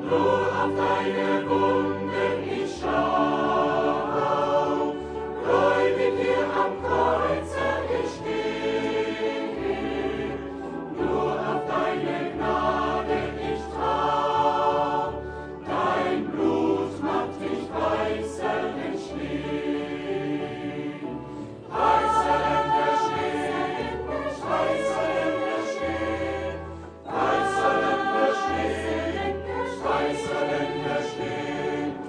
Nur auf deine Wunden ich schau, gläubig hier am Kreuze ich steh. Nur auf deine Gnade ich trau, dein Blut macht mich weißer denn Schnee. Weißer denn der Schnee, weißer denn der Schnee, weißer denn der Schnee, weißer denn der Schnee.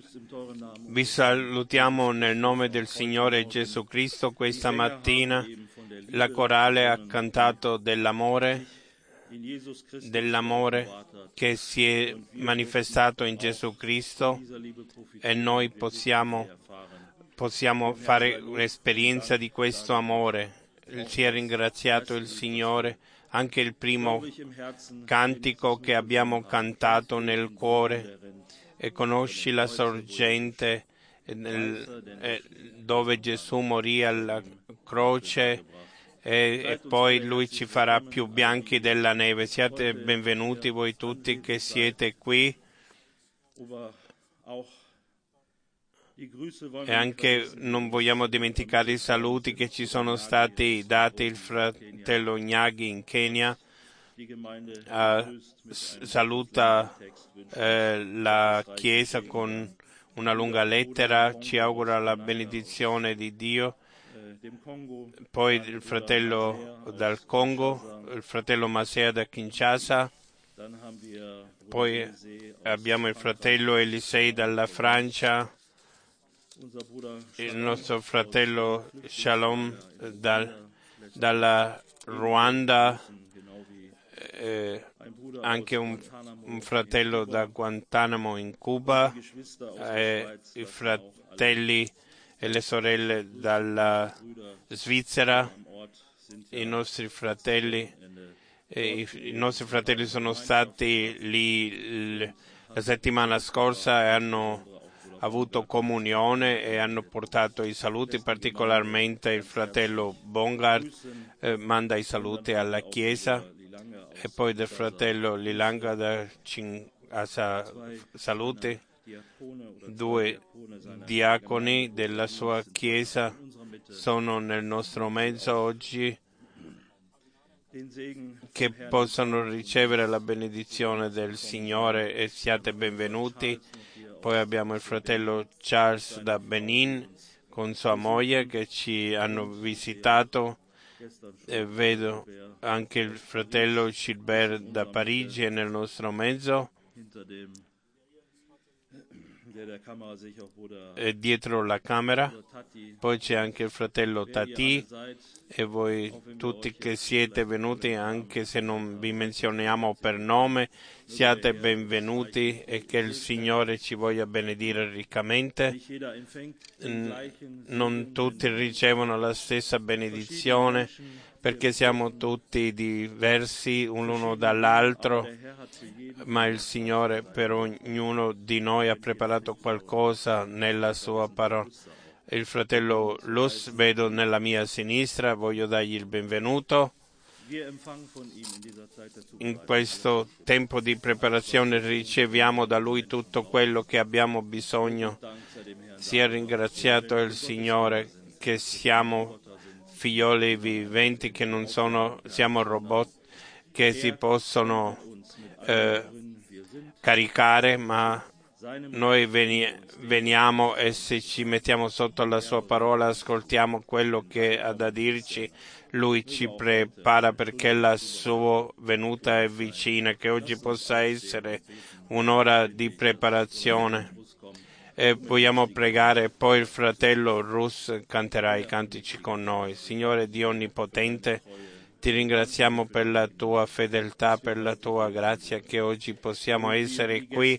Vi salutiamo nel nome del Signore Gesù Cristo. Questa mattina la corale ha cantato dell'amore che si è manifestato in Gesù Cristo, e noi possiamo fare un'esperienza di questo amore. Sia ringraziato il Signore. Anche il primo cantico che abbiamo cantato nel cuore, e conosci la sorgente dove Gesù morì alla croce, e poi Lui ci farà più bianchi della neve. Siate benvenuti voi tutti che siete qui. E anche non vogliamo dimenticare i saluti che ci sono stati dati. Il fratello Gnaghi in Kenya saluta la Chiesa con una lunga lettera, ci augura la benedizione di Dio. Poi il fratello dal Congo, il fratello Masea da Kinshasa. Poi abbiamo il fratello Elisei dalla Francia, il nostro fratello Shalom dalla Ruanda, anche un fratello da Guantanamo in Cuba, i fratelli e le sorelle dalla Svizzera, i nostri fratelli sono stati lì la settimana scorsa e hanno avuto comunione e hanno portato i saluti. Particolarmente il fratello Bongard manda i saluti alla Chiesa, e poi del fratello Lilanga da saluti. 2 diaconi della sua Chiesa sono nel nostro mezzo oggi, che possano ricevere la benedizione del Signore, e siate benvenuti. Poi abbiamo il fratello Charles da Benin con sua moglie che ci hanno visitato, e vedo anche il fratello Gilbert da Parigi è nel nostro mezzo, e dietro la camera. Poi c'è anche il fratello Tati, e voi tutti che siete venuti, anche se non vi menzioniamo per nome, siate benvenuti, e che il Signore ci voglia benedire riccamente. Non tutti ricevono la stessa benedizione, perché siamo tutti diversi l'uno dall'altro, ma il Signore per ognuno di noi ha preparato qualcosa nella sua parola. Il fratello Luz vedo nella mia sinistra, voglio dargli il benvenuto. In questo tempo di preparazione riceviamo da Lui tutto quello che abbiamo bisogno. Sia ringraziato il Signore che siamo figlioli viventi, che non siamo robot che si possono caricare, ma noi veniamo, e se ci mettiamo sotto la sua parola, ascoltiamo quello che ha da dirci. Lui ci prepara perché la sua venuta è vicina, che oggi possa essere un'ora di preparazione. E vogliamo pregare, poi il fratello Rus canterà i cantici con noi. Signore Dio Onnipotente, ti ringraziamo per la tua fedeltà, per la tua grazia, che oggi possiamo essere qui,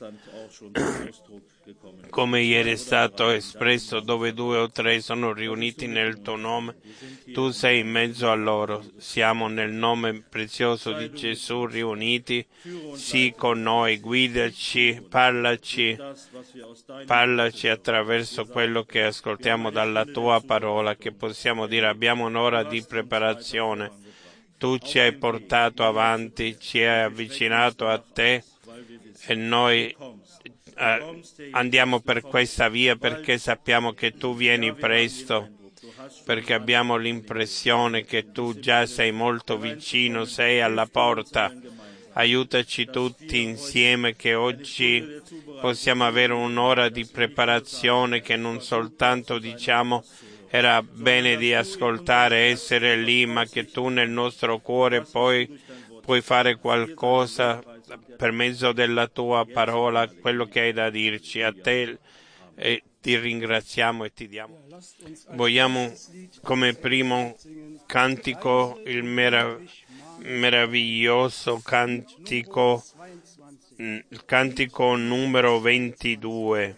come ieri è stato espresso, dove 2 o 3 sono riuniti nel tuo nome. Tu sei in mezzo a loro. Siamo nel nome prezioso di Gesù riuniti. Sii con noi, guidaci, parlaci attraverso quello che ascoltiamo dalla tua parola, che possiamo dire abbiamo un'ora di preparazione. Tu ci hai portato avanti, ci hai avvicinato a te, e noi andiamo per questa via perché sappiamo che tu vieni presto, perché abbiamo l'impressione che tu già sei molto vicino, sei alla porta. Aiutaci tutti insieme, che oggi possiamo avere un'ora di preparazione, che non soltanto diciamo era bene di ascoltare, essere lì, ma che tu nel nostro cuore poi puoi fare qualcosa per mezzo della tua parola, quello che hai da dirci. A te e ti ringraziamo e ti diamo. Vogliamo come primo cantico il meraviglioso cantico, il cantico numero 22.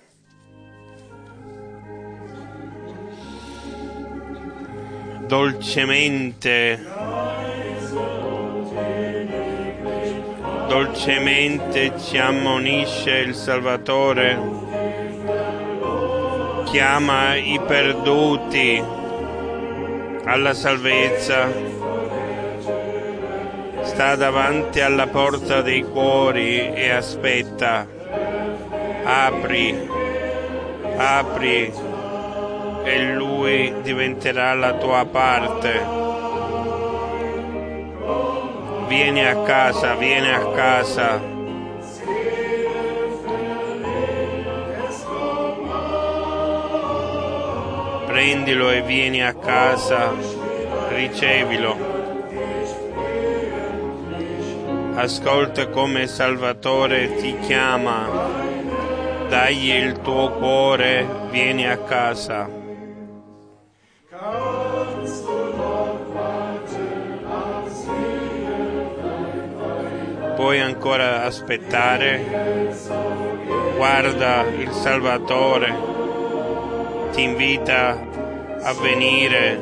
Dolcemente ci ammonisce il Salvatore, chiama i perduti alla salvezza, sta davanti alla porta dei cuori e aspetta. Apri e Lui diventerà la tua parte. Vieni a casa. Prendilo e vieni a casa, ricevilo. Ascolta come Salvatore ti chiama, dagli il tuo cuore, vieni a casa. Puoi ancora aspettare? Guarda, il Salvatore ti invita a venire.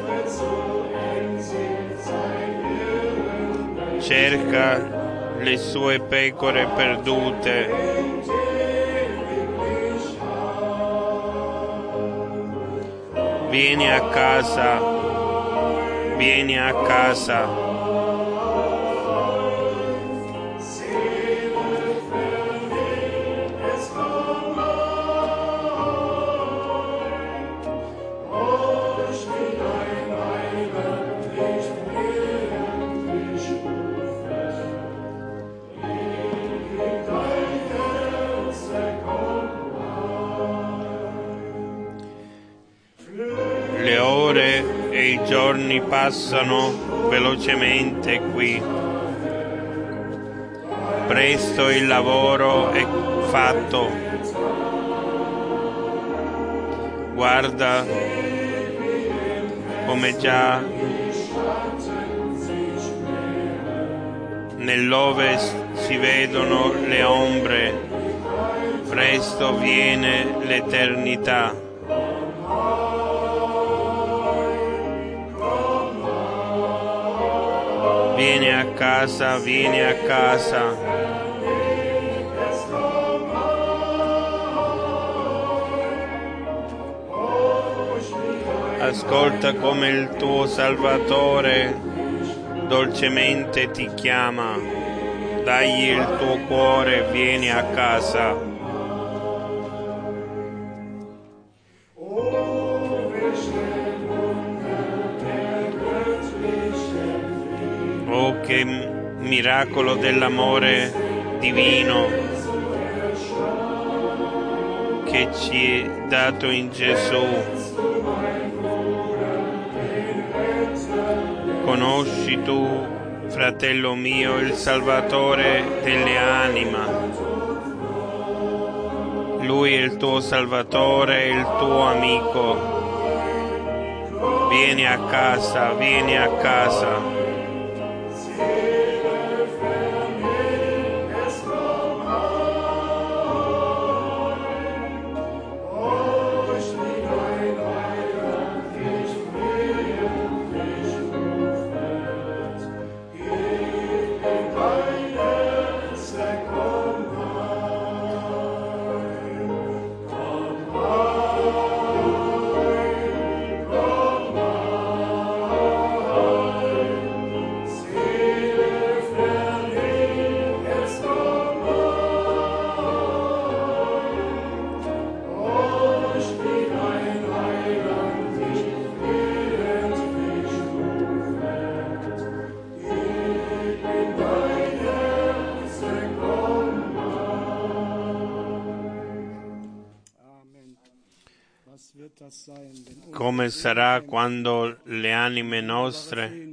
Cerca le sue pecore perdute. Vieni a casa. Le ore e i giorni passano velocemente qui. Presto il lavoro è fatto. Guarda come già nell'ovest si vedono le ombre. Presto viene l'eternità. Vieni a casa. Ascolta come il tuo Salvatore dolcemente ti chiama. Dagli il tuo cuore, vieni a casa. Oh, che miracolo dell'amore divino che ci è dato in Gesù. Conosci tu, fratello mio, il Salvatore delle anime. Lui è il tuo Salvatore, il tuo amico. Vieni a casa. Come sarà quando le anime nostre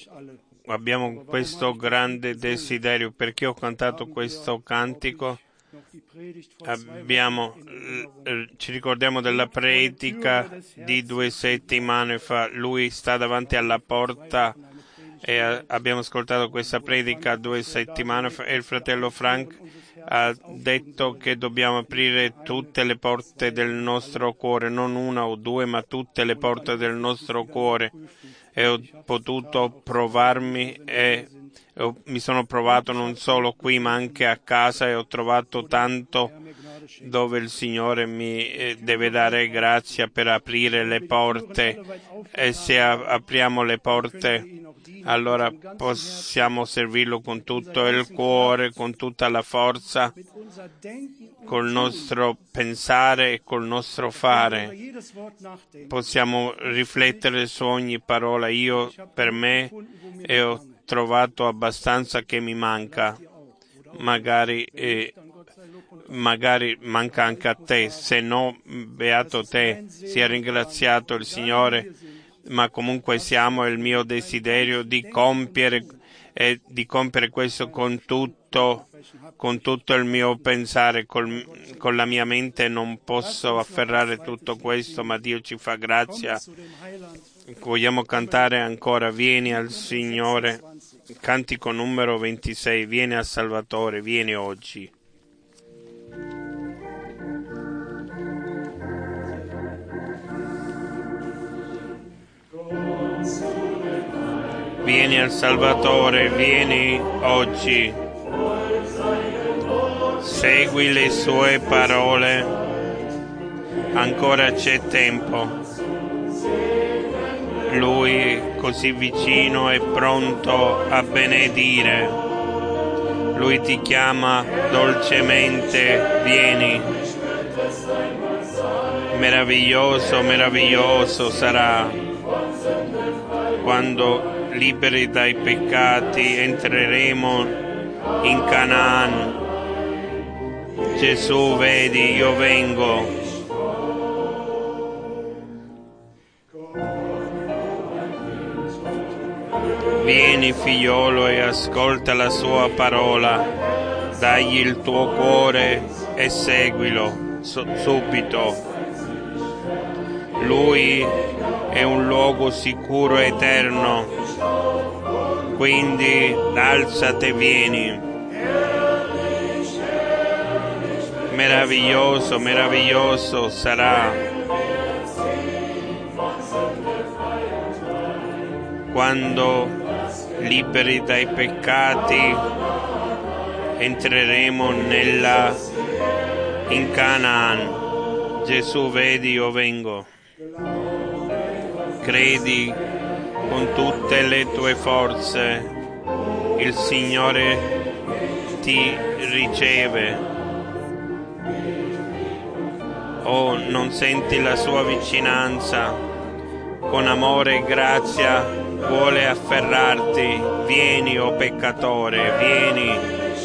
abbiamo questo grande desiderio? Perché ho cantato questo cantico? ci ricordiamo della predica di 2 settimane fa. Lui sta davanti alla porta e abbiamo ascoltato questa predica 2 settimane fa e il fratello Frank ha detto che dobbiamo aprire tutte le porte del nostro cuore, non una o due, ma tutte le porte del nostro cuore. E ho potuto provarmi e mi sono provato non solo qui ma anche a casa e ho trovato tanto dove il Signore mi deve dare grazia per aprire le porte, e se apriamo le porte allora possiamo servirlo con tutto il cuore, con tutta la forza, col nostro pensare e col nostro fare. Possiamo riflettere su ogni parola. Io per me e ho trovato abbastanza che mi manca. Magari manca anche a te, se no, beato te, sia ringraziato il Signore, ma comunque siamo il mio desiderio di compiere questo con tutto il mio pensare, con la mia mente non posso afferrare tutto questo, ma Dio ci fa grazia. Vogliamo cantare ancora, vieni al Signore, cantico numero 26, vieni al Salvatore, vieni oggi. Vieni al Salvatore, vieni oggi. Segui le sue parole, ancora c'è tempo. Lui è così vicino e pronto a benedire. Lui ti chiama dolcemente, vieni. Meraviglioso, meraviglioso sarà quando liberi dai peccati entreremo in Canaan. Gesù, vedi, io vengo. Vieni, figliolo, e ascolta la sua parola. Dagli il tuo cuore e seguilo subito. Lui è un luogo sicuro e eterno. Quindi alzati e vieni. Meraviglioso, meraviglioso sarà quando liberi dai peccati entreremo in Canaan. Gesù, vedi, io vengo. Credi con tutte le tue forze, il Signore ti riceve. Oh, non senti la sua vicinanza? Con amore e grazia vuole afferrarti. Vieni, o peccatore, vieni.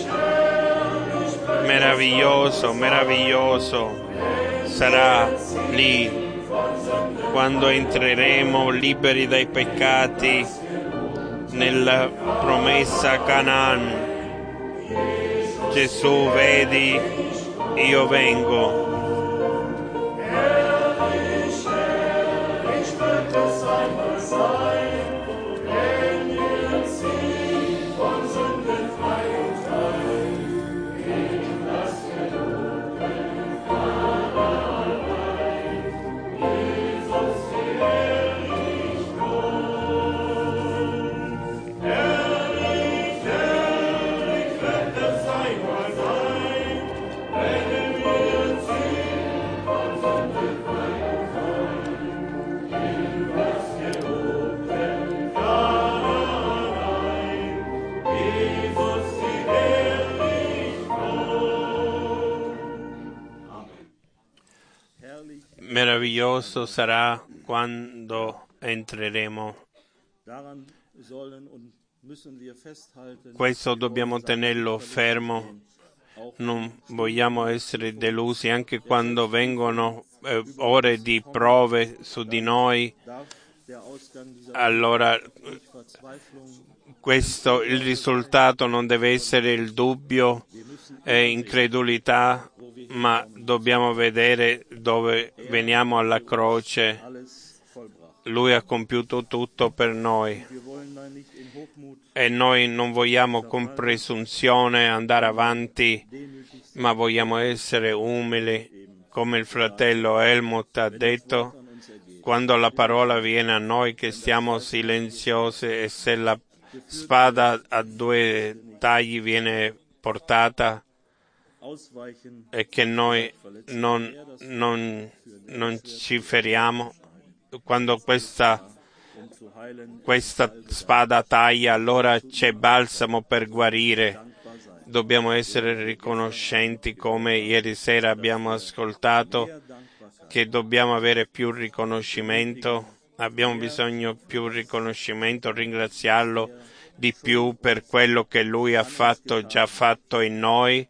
Meraviglioso, meraviglioso sarà lì quando entreremo liberi dai peccati nella promessa Canaan. Gesù, vedi, io vengo. Meraviglioso sarà quando entreremo. Questo dobbiamo tenerlo fermo. Non vogliamo essere delusi anche quando vengono ore di prove su di noi. allora il risultato non deve essere il dubbio e incredulità, ma dobbiamo vedere dove veniamo alla croce. Lui ha compiuto tutto per noi e noi non vogliamo con presunzione andare avanti, ma vogliamo essere umili, come il fratello Helmut ha detto. Quando la parola viene a noi che stiamo silenziosi e se la spada a due tagli viene portata e che noi non ci feriamo, quando questa spada taglia, allora c'è balsamo per guarire. Dobbiamo essere riconoscenti, come ieri sera abbiamo ascoltato, che dobbiamo avere più riconoscimento, abbiamo bisogno più riconoscimento, ringraziarlo di più per quello che Lui ha già fatto in noi,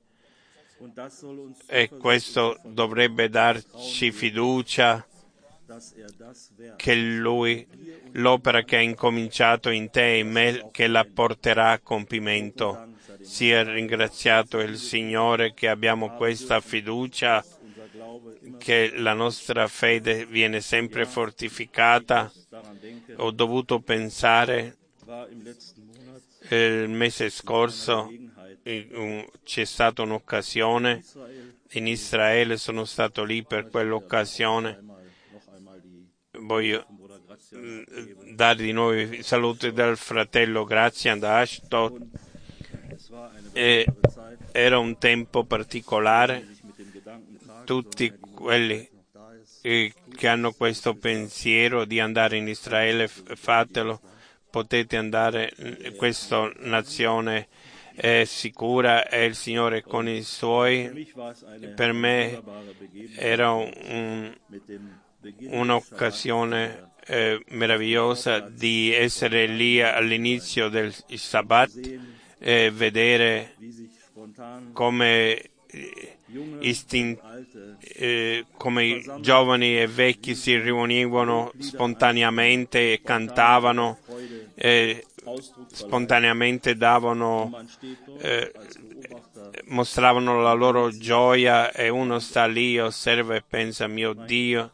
e questo dovrebbe darci fiducia che Lui, l'opera che ha incominciato in te e in me, che la porterà a compimento. Sia ringraziato il Signore che abbiamo questa fiducia, che la nostra fede viene sempre fortificata. Ho dovuto pensare il mese scorso c'è stata un'occasione in Israele, sono stato lì per quell'occasione. Voglio dare di nuovo i saluti dal fratello Grazian da Ashton. Era un tempo particolare. Tutti quelli che hanno questo pensiero di andare in Israele, fatelo. Potete andare, questa nazione è sicura e il Signore con i Suoi. Per me era un'occasione meravigliosa di essere lì all'inizio del Sabbat e vedere come come i giovani e vecchi si riunivano spontaneamente e cantavano, spontaneamente mostravano la loro gioia, e uno sta lì, osserva e pensa: mio Dio,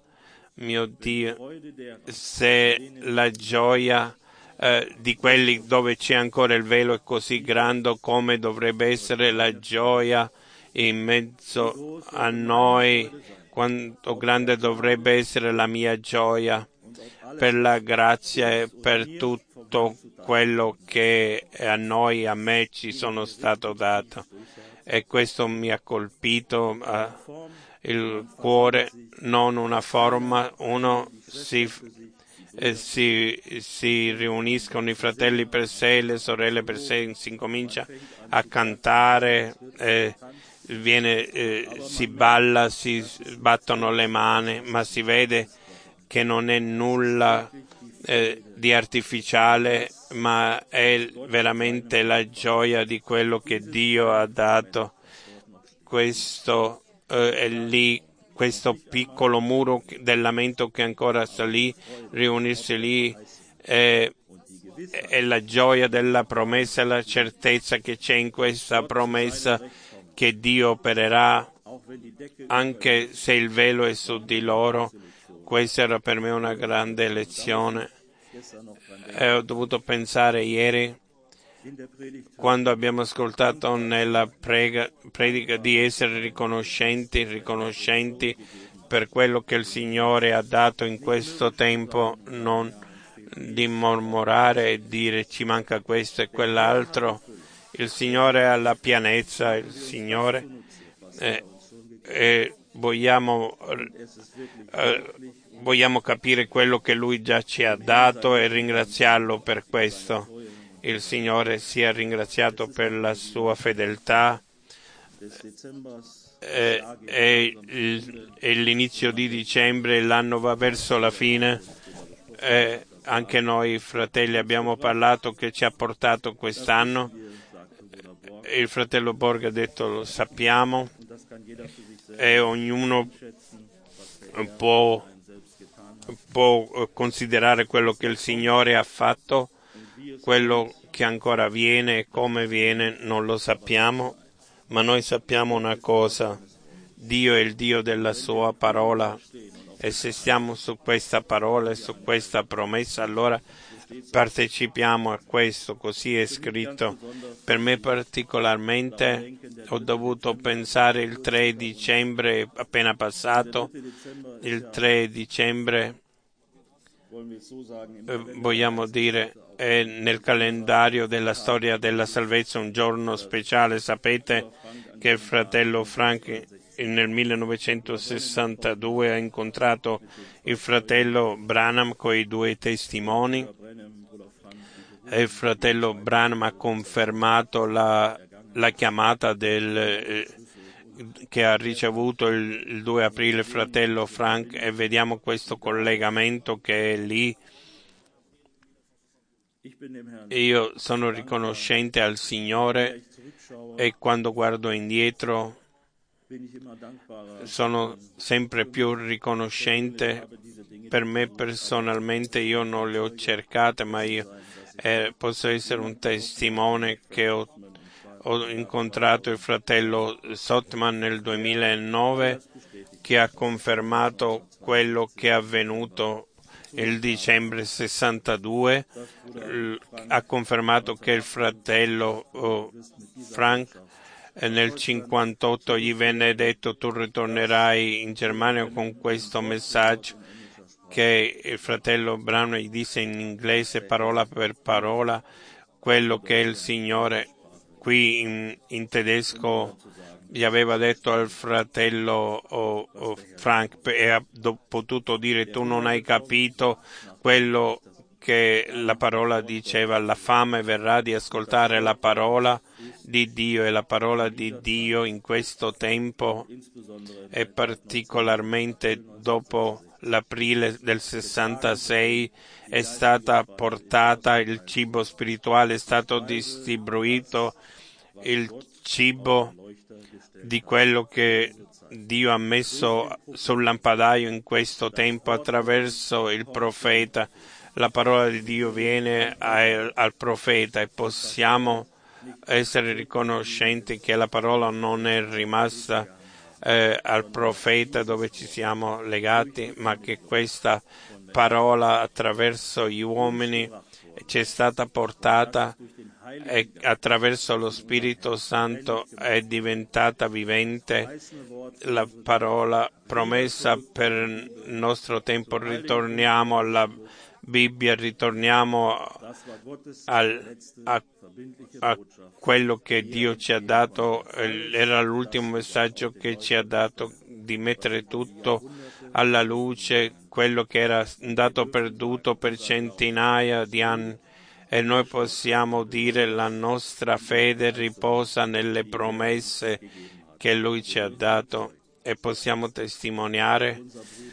se la gioia di quelli dove c'è ancora il velo è così grande, come dovrebbe essere la gioia in mezzo a noi, quanto grande dovrebbe essere la mia gioia per la grazia e per tutto quello che a noi, a me, ci sono stato dato. E questo mi ha colpito il cuore, non una forma. Uno si riuniscono i fratelli per sé, le sorelle per sé, si incomincia a cantare, si balla, si battono le mani, ma si vede che non è nulla di artificiale, ma è veramente la gioia di quello che Dio ha dato. Questo è lì, questo piccolo muro del lamento che ancora sta lì, riunirsi lì, è la gioia della promessa e la certezza che c'è in questa promessa, che Dio opererà anche se il velo è su di loro. Questa era per me una grande lezione. Ho dovuto pensare ieri, quando abbiamo ascoltato nella predica, di essere riconoscenti per quello che il Signore ha dato in questo tempo, non di mormorare e dire ci manca questo e quell'altro. Il Signore ha la pienezza, il Signore, e vogliamo capire quello che Lui già ci ha dato e ringraziarlo per questo. Il Signore sia ringraziato per la sua fedeltà. E l'inizio di dicembre, l'anno va verso la fine. Anche noi, fratelli, abbiamo parlato che ci ha portato quest'anno. Il fratello Borg ha detto: lo sappiamo, e ognuno può può considerare quello che il Signore ha fatto, quello che ancora viene e come viene non lo sappiamo, ma noi sappiamo una cosa: Dio è il Dio della sua parola, e se stiamo su questa parola e su questa promessa, allora partecipiamo a questo, così è scritto. Per me particolarmente ho dovuto pensare il 3 dicembre appena passato, il 3 dicembre vogliamo dire è nel calendario della storia della salvezza un giorno speciale. Sapete che il fratello Frank nel 1962 ha incontrato il fratello Branham con i due testimoni e il fratello Branham ha confermato la chiamata che ha ricevuto il 2 aprile il fratello Frank, e vediamo questo collegamento che è lì. Io sono riconoscente al Signore e quando guardo indietro sono sempre più riconoscente. Per me personalmente io non le ho cercate, ma io posso essere un testimone che ho incontrato il fratello Sottman nel 2009 che ha confermato quello che è avvenuto il dicembre 62, ha confermato che il fratello Frank nel 58 gli venne detto: tu ritornerai in Germania con questo messaggio, che il fratello Brown gli disse in inglese parola per parola quello che il Signore qui in tedesco gli aveva detto al fratello Frank, e ha potuto dire: tu non hai capito quello che la parola diceva, la fame verrà di ascoltare la parola di Dio, e la parola di Dio in questo tempo, e particolarmente dopo l'aprile del 66, è stata portata, il cibo spirituale è stato distribuito, il cibo di quello che Dio ha messo sul lampadaio in questo tempo attraverso il profeta. La parola di Dio viene al profeta e possiamo essere riconoscenti che la parola non è rimasta al profeta dove ci siamo legati, ma che questa parola attraverso gli uomini ci è stata portata e attraverso lo Spirito Santo è diventata vivente. La parola promessa per il nostro tempo. Ritorniamo alla Bibbia, ritorniamo a quello che Dio ci ha dato. Era l'ultimo messaggio che ci ha dato, di mettere tutto alla luce, quello che era andato perduto per centinaia di anni, e noi possiamo dire la nostra fede riposa nelle promesse che Lui ci ha dato, e possiamo testimoniare.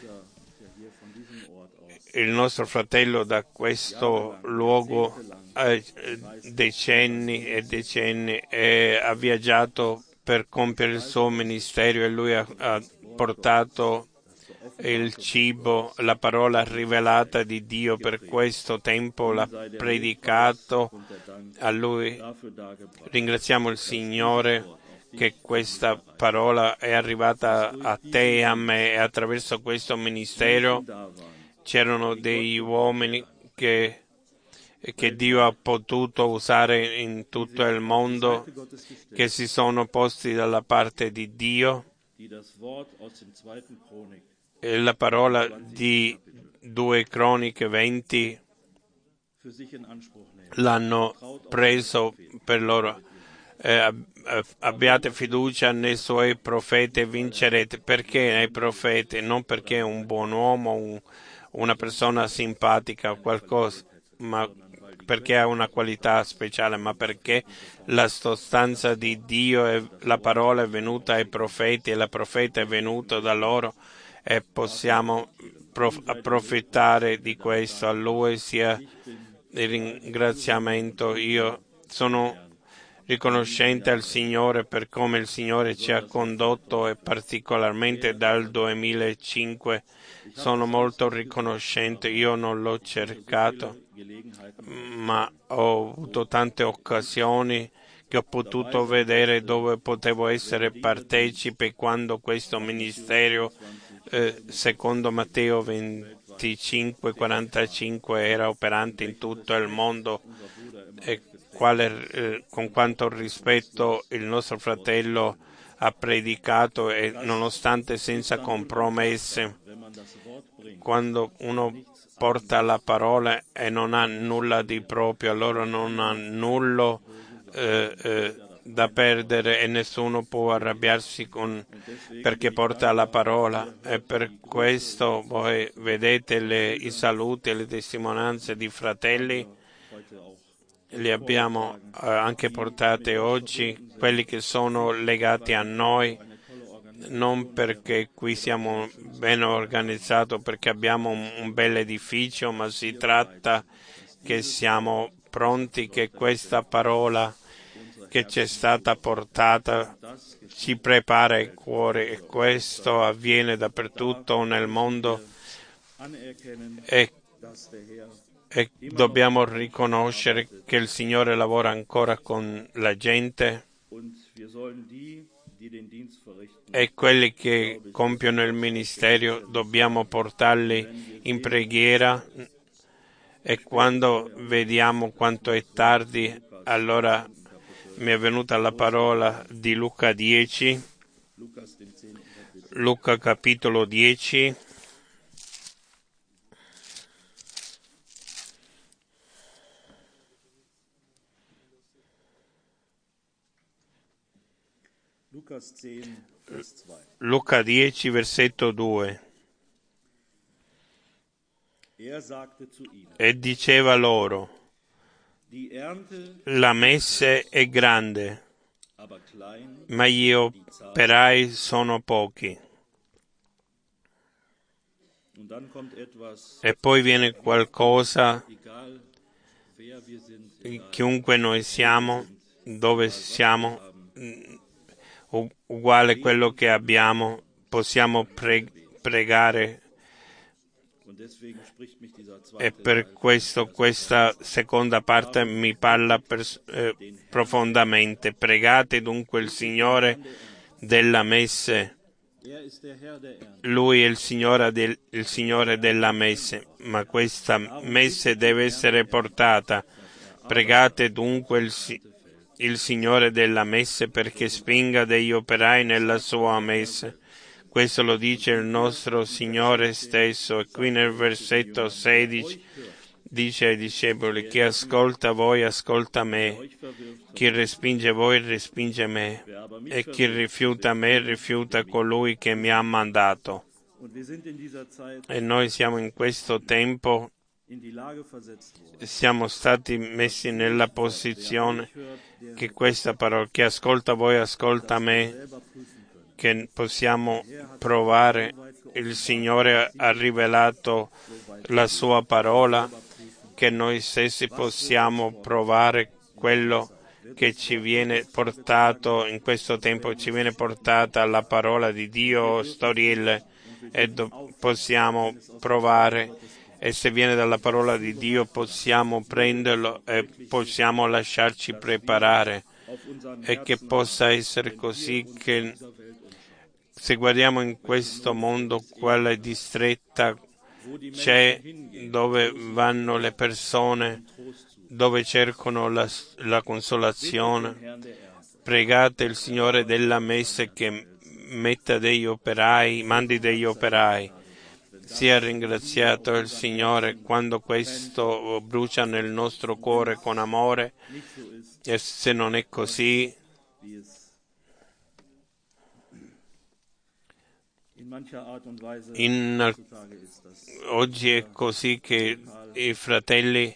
Il nostro fratello da questo luogo decenni e decenni ha viaggiato per compiere il suo ministero, e lui ha portato il cibo, la parola rivelata di Dio per questo tempo, l'ha predicato. A lui ringraziamo il Signore che questa parola è arrivata a te e a me, e attraverso questo ministero c'erano degli uomini che Dio ha potuto usare in tutto il mondo, che si sono posti dalla parte di Dio, e la parola di 2 Croniche 20 l'hanno preso per loro. Abbiate fiducia nei suoi profeti e vincerete. Perché nei profeti? Non perché è un buon uomo, una persona simpatica o qualcosa, ma perché ha una qualità speciale, ma perché la sostanza di Dio e la parola è venuta ai profeti e la profeta è venuta da loro, e possiamo approfittare di questo. A Lui sia il ringraziamento. Io sono riconoscente al Signore per come il Signore ci ha condotto e particolarmente dal 2005 sono molto riconoscente. Io non l'ho cercato, ma ho avuto tante occasioni che ho potuto vedere dove potevo essere partecipe quando questo ministero, secondo Matteo 25:45, era operante in tutto il mondo e con quanto rispetto il nostro fratello ha predicato e nonostante senza compromesse. Quando uno porta la parola e non ha nulla di proprio, allora non ha nulla da perdere e nessuno può arrabbiarsi perché porta la parola. E per questo voi vedete i saluti e le testimonianze di fratelli, li abbiamo anche portate oggi, quelli che sono legati a noi, non perché qui siamo ben organizzati, perché abbiamo un bel edificio, ma si tratta che siamo pronti che questa parola che ci è stata portata ci prepara il cuore e questo avviene dappertutto nel mondo e dobbiamo riconoscere che il Signore lavora ancora con la gente e quelli che compiono il ministero dobbiamo portarli in preghiera e quando vediamo quanto è tardi, allora mi è venuta la parola di Luca 10, Luca capitolo 10. Luca 10, versetto 2. E diceva loro, la messe è grande, ma gli operai sono pochi. E poi viene qualcosa, chiunque noi siamo, dove siamo, uguale quello che abbiamo, possiamo pregare. E per questo questa seconda parte mi parla profondamente. Pregate dunque il Signore della messe. Lui è il Signore della messe, ma questa messe deve essere portata. Pregate dunque il Signore della messe perché spinga degli operai nella sua messe. Questo lo dice il nostro Signore stesso e qui nel versetto 16 dice ai discepoli: chi ascolta voi ascolta me, chi respinge voi respinge me e chi rifiuta me rifiuta colui che mi ha mandato. E noi siamo in questo tempo, siamo stati messi nella posizione che questa parola, chi ascolta voi ascolta me, che possiamo provare. Il Signore ha rivelato la sua parola, che noi stessi possiamo provare quello che ci viene portato in questo tempo, ci viene portata la parola di Dio, storielle, e possiamo provare, e se viene dalla parola di Dio possiamo prenderlo e possiamo lasciarci preparare, e che possa essere così che se guardiamo in questo mondo quale distretta c'è, dove vanno le persone, dove cercano la consolazione, pregate il Signore della messe che metta degli operai, mandi degli operai. Sia ringraziato il Signore quando questo brucia nel nostro cuore con amore, e se non è così, oggi è così che i fratelli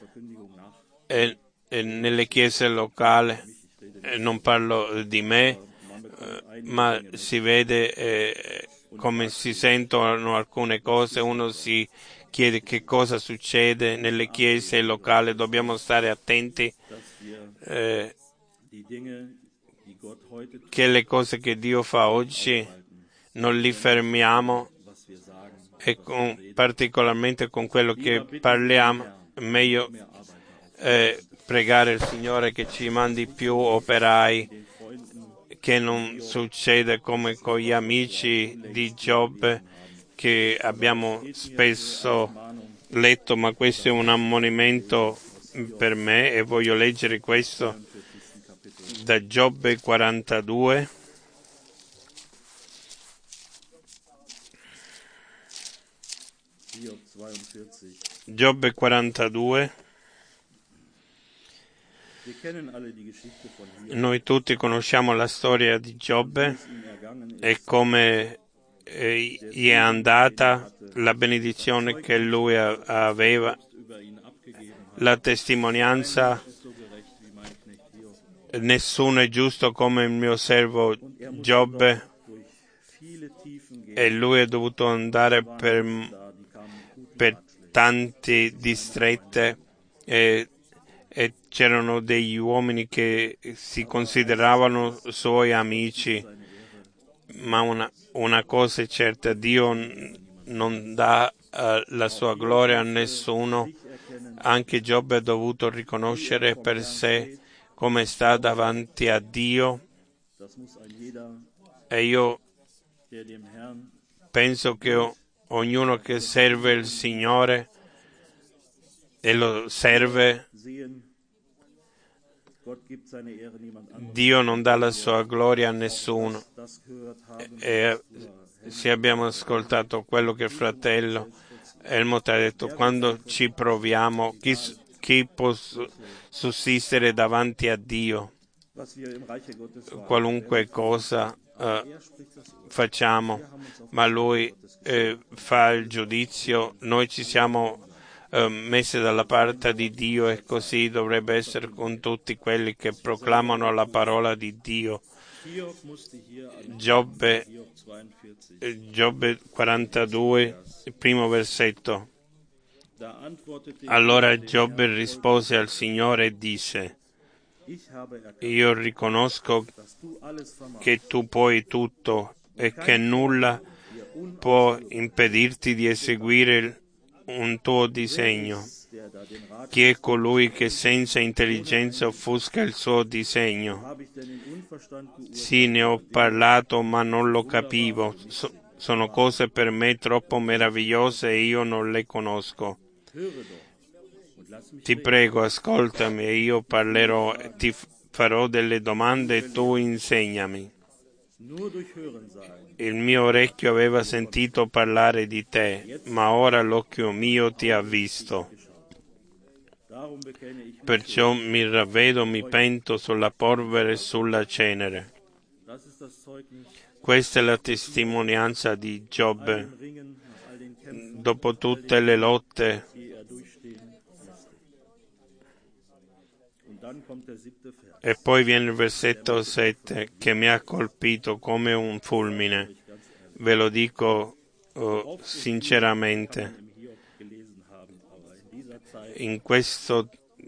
nelle chiese locali, non parlo di me, ma si vede come si sentono alcune cose, uno si chiede che cosa succede nelle chiese locali, dobbiamo stare attenti che le cose che Dio fa oggi non li fermiamo e particolarmente con quello che parliamo, meglio pregare il Signore che ci mandi più operai, che non succede come con gli amici di Giobbe che abbiamo spesso letto, ma questo è un ammonimento per me e voglio leggere questo da Giobbe 42. Giobbe 42. Noi tutti conosciamo la storia di Giobbe e come gli è andata, la benedizione che lui aveva, la testimonianza. Nessuno è giusto come il mio servo Giobbe, e lui è dovuto andare per tanti distretti e c'erano degli uomini che si consideravano suoi amici, ma una cosa è certa: Dio non dà la sua gloria a nessuno. Anche Giobbe ha dovuto riconoscere per sé come sta davanti a Dio, e io penso che ognuno che serve il Signore e lo serve, Dio non dà la sua gloria a nessuno. E se abbiamo ascoltato quello che il fratello Helmut ha detto, quando ci proviamo, chi può sussistere davanti a Dio? Qualunque cosa facciamo, ma Lui fa il giudizio, noi ci siamo messi dalla parte di Dio, e così dovrebbe essere con tutti quelli che proclamano la parola di Dio. Giobbe 42, il primo versetto. Allora Giobbe rispose al Signore e disse: io riconosco che tu puoi tutto e che nulla può impedirti di eseguire un tuo disegno. Chi è colui che senza intelligenza offusca il suo disegno? Sì, ne ho parlato, ma non lo capivo. Sono cose per me troppo meravigliose e io non le conosco. Ti prego, ascoltami e io parlerò, ti farò delle domande e tu insegnami. Il mio orecchio aveva sentito parlare di te, ma ora l'occhio mio ti ha visto. Perciò mi ravvedo, mi pento sulla polvere e sulla cenere. Questa è la testimonianza di Giobbe. Dopo tutte le lotte, e poi viene il versetto 7 che mi ha colpito come un fulmine. Ve lo dico sinceramente. In questo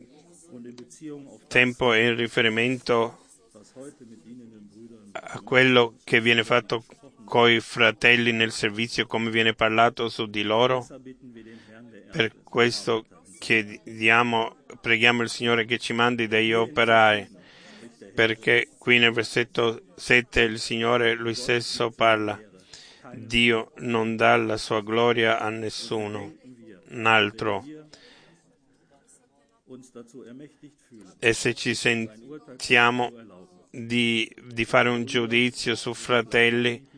tempo è in riferimento a quello che viene fatto coi fratelli nel servizio, come viene parlato su di loro. Per questo preghiamo il Signore che ci mandi degli operai, perché qui nel versetto 7 il Signore lui stesso parla. Dio non dà la sua gloria a nessuno, un altro. E se ci sentiamo di fare un giudizio su fratelli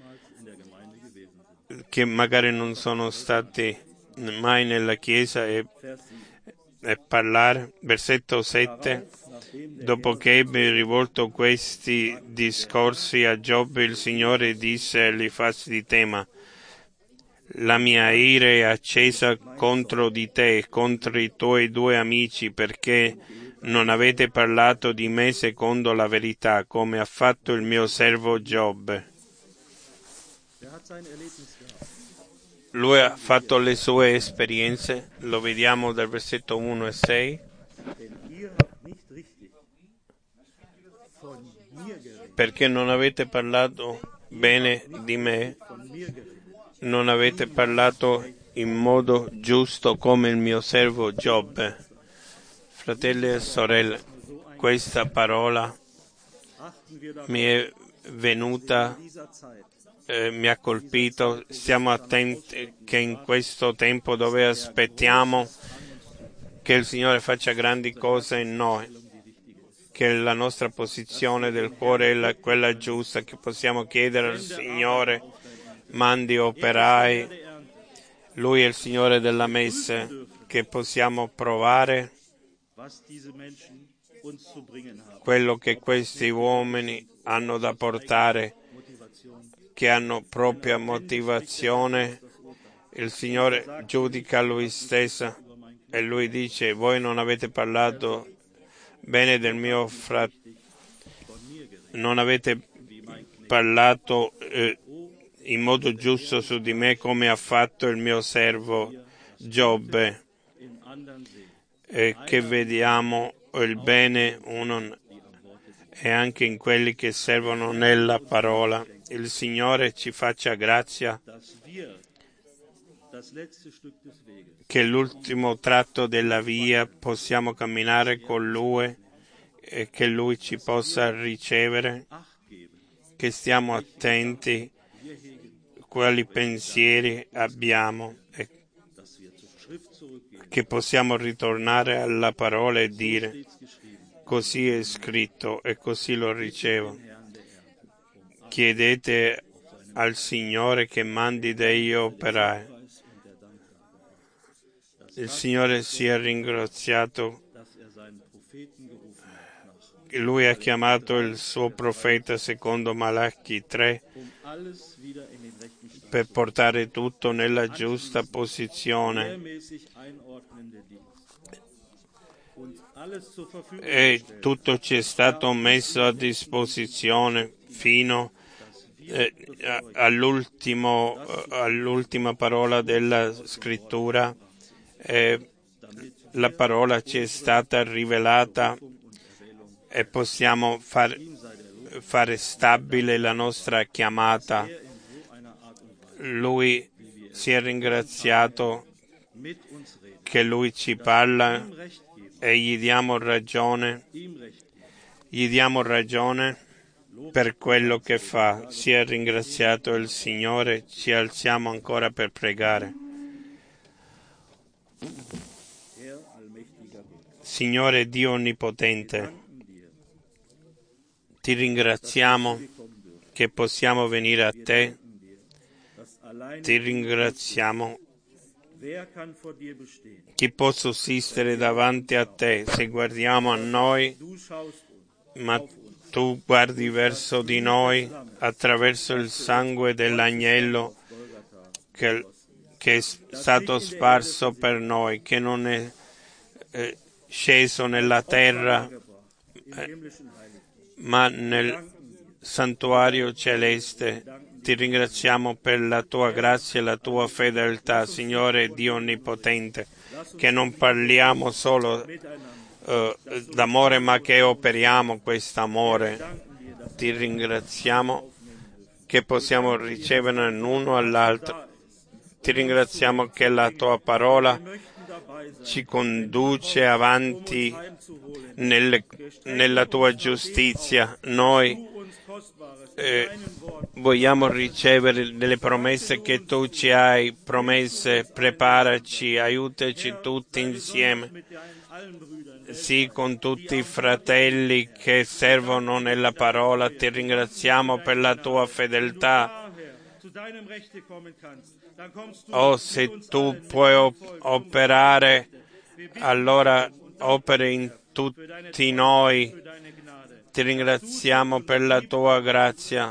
che magari non sono stati mai nella Chiesa e parlare, versetto 7, dopo che ebbe rivolto questi discorsi a Giobbe, il Signore disse agli fasi di Tema: la mia ira è accesa contro di te e contro i tuoi due amici, perché non avete parlato di me secondo la verità, come ha fatto il mio servo Giobbe. Lui ha fatto le sue esperienze, lo vediamo dal versetto 1 e 6. perché non avete parlato bene di me, non avete parlato in modo giusto come il mio servo Giobbe. Fratelli e sorelle, questa parola mi è venuta, mi ha colpito. Stiamo attenti che in questo tempo dove aspettiamo che il Signore faccia grandi cose in noi, che la nostra posizione del cuore è quella giusta, che possiamo chiedere al Signore, mandi operai, Lui è il Signore della messe, che possiamo provare quello che questi uomini hanno da portare, che hanno propria motivazione. Il Signore giudica Lui stesso e Lui dice: voi non avete parlato bene del mio fratello, non avete parlato in modo giusto su di me come ha fatto il mio servo Giobbe, che vediamo il bene uno e anche in quelli che servono nella parola. Il Signore ci faccia grazia che l'ultimo tratto della via possiamo camminare con Lui e che Lui ci possa ricevere, che stiamo attenti quali pensieri abbiamo e che possiamo ritornare alla parola e dire: così è scritto e così lo ricevo. Chiedete al Signore che mandi degli operai. Il Signore sia ringraziato. Lui ha chiamato il suo profeta secondo Malachì 3 per portare tutto nella giusta posizione e tutto ci è stato messo a disposizione fino all'ultima parola della scrittura. La parola ci è stata rivelata e possiamo fare stabile la nostra chiamata. Lui si è ringraziato che Lui ci parla e gli diamo ragione per quello che fa. Sia ringraziato il Signore. Ci alziamo ancora per pregare. Signore Dio Onnipotente, ti ringraziamo che possiamo venire a te. Ti ringraziamo. Chi può sussistere davanti a te se guardiamo a noi, ma tu guardi verso di noi attraverso il sangue dell'agnello che è stato sparso per noi, che non è sceso nella terra, ma nel santuario celeste. Ti ringraziamo per la tua grazia e la tua fedeltà, Signore Dio Onnipotente, che non parliamo solo d'amore, ma che operiamo quest'amore. Ti ringraziamo che possiamo ricevere l'uno all'altro. Ti ringraziamo che la tua parola ci conduce avanti nella tua giustizia. Noi vogliamo ricevere delle promesse che tu ci hai promesse. Preparaci, aiutaci tutti insieme, sì, con tutti i fratelli che servono nella parola. Ti ringraziamo per la tua fedeltà. Oh, se tu puoi operare, allora operi in tutti noi. Ti ringraziamo per la tua grazia,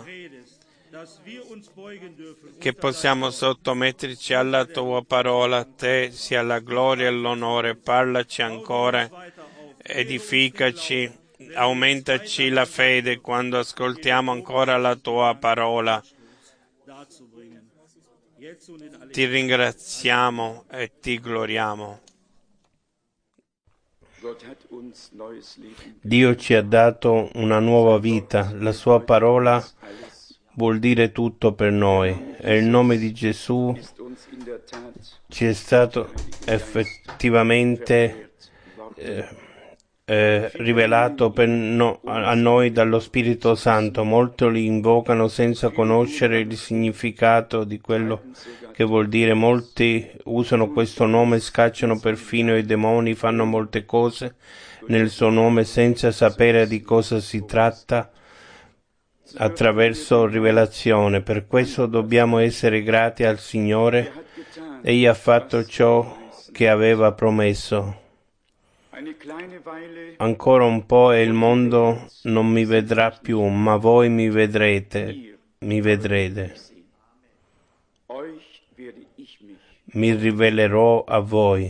che possiamo sottometterci alla tua parola. A te sia la gloria e l'onore. Parlaci ancora, edificaci, aumentaci la fede quando ascoltiamo ancora la tua parola. Ti ringraziamo e ti gloriamo. Dio ci ha dato una nuova vita, la sua parola vuol dire tutto per noi e il nome di Gesù ci è stato effettivamente rivelato a noi dallo Spirito Santo. Molti li invocano senza conoscere il significato di quello che vuol dire. Molti usano questo nome, scacciano perfino i demoni, fanno molte cose nel suo nome senza sapere di cosa si tratta attraverso rivelazione. Per questo dobbiamo essere grati al Signore. Egli ha fatto ciò che aveva promesso. Ancora un po' e il mondo non mi vedrà più, ma voi mi vedrete. Mi rivelerò a voi.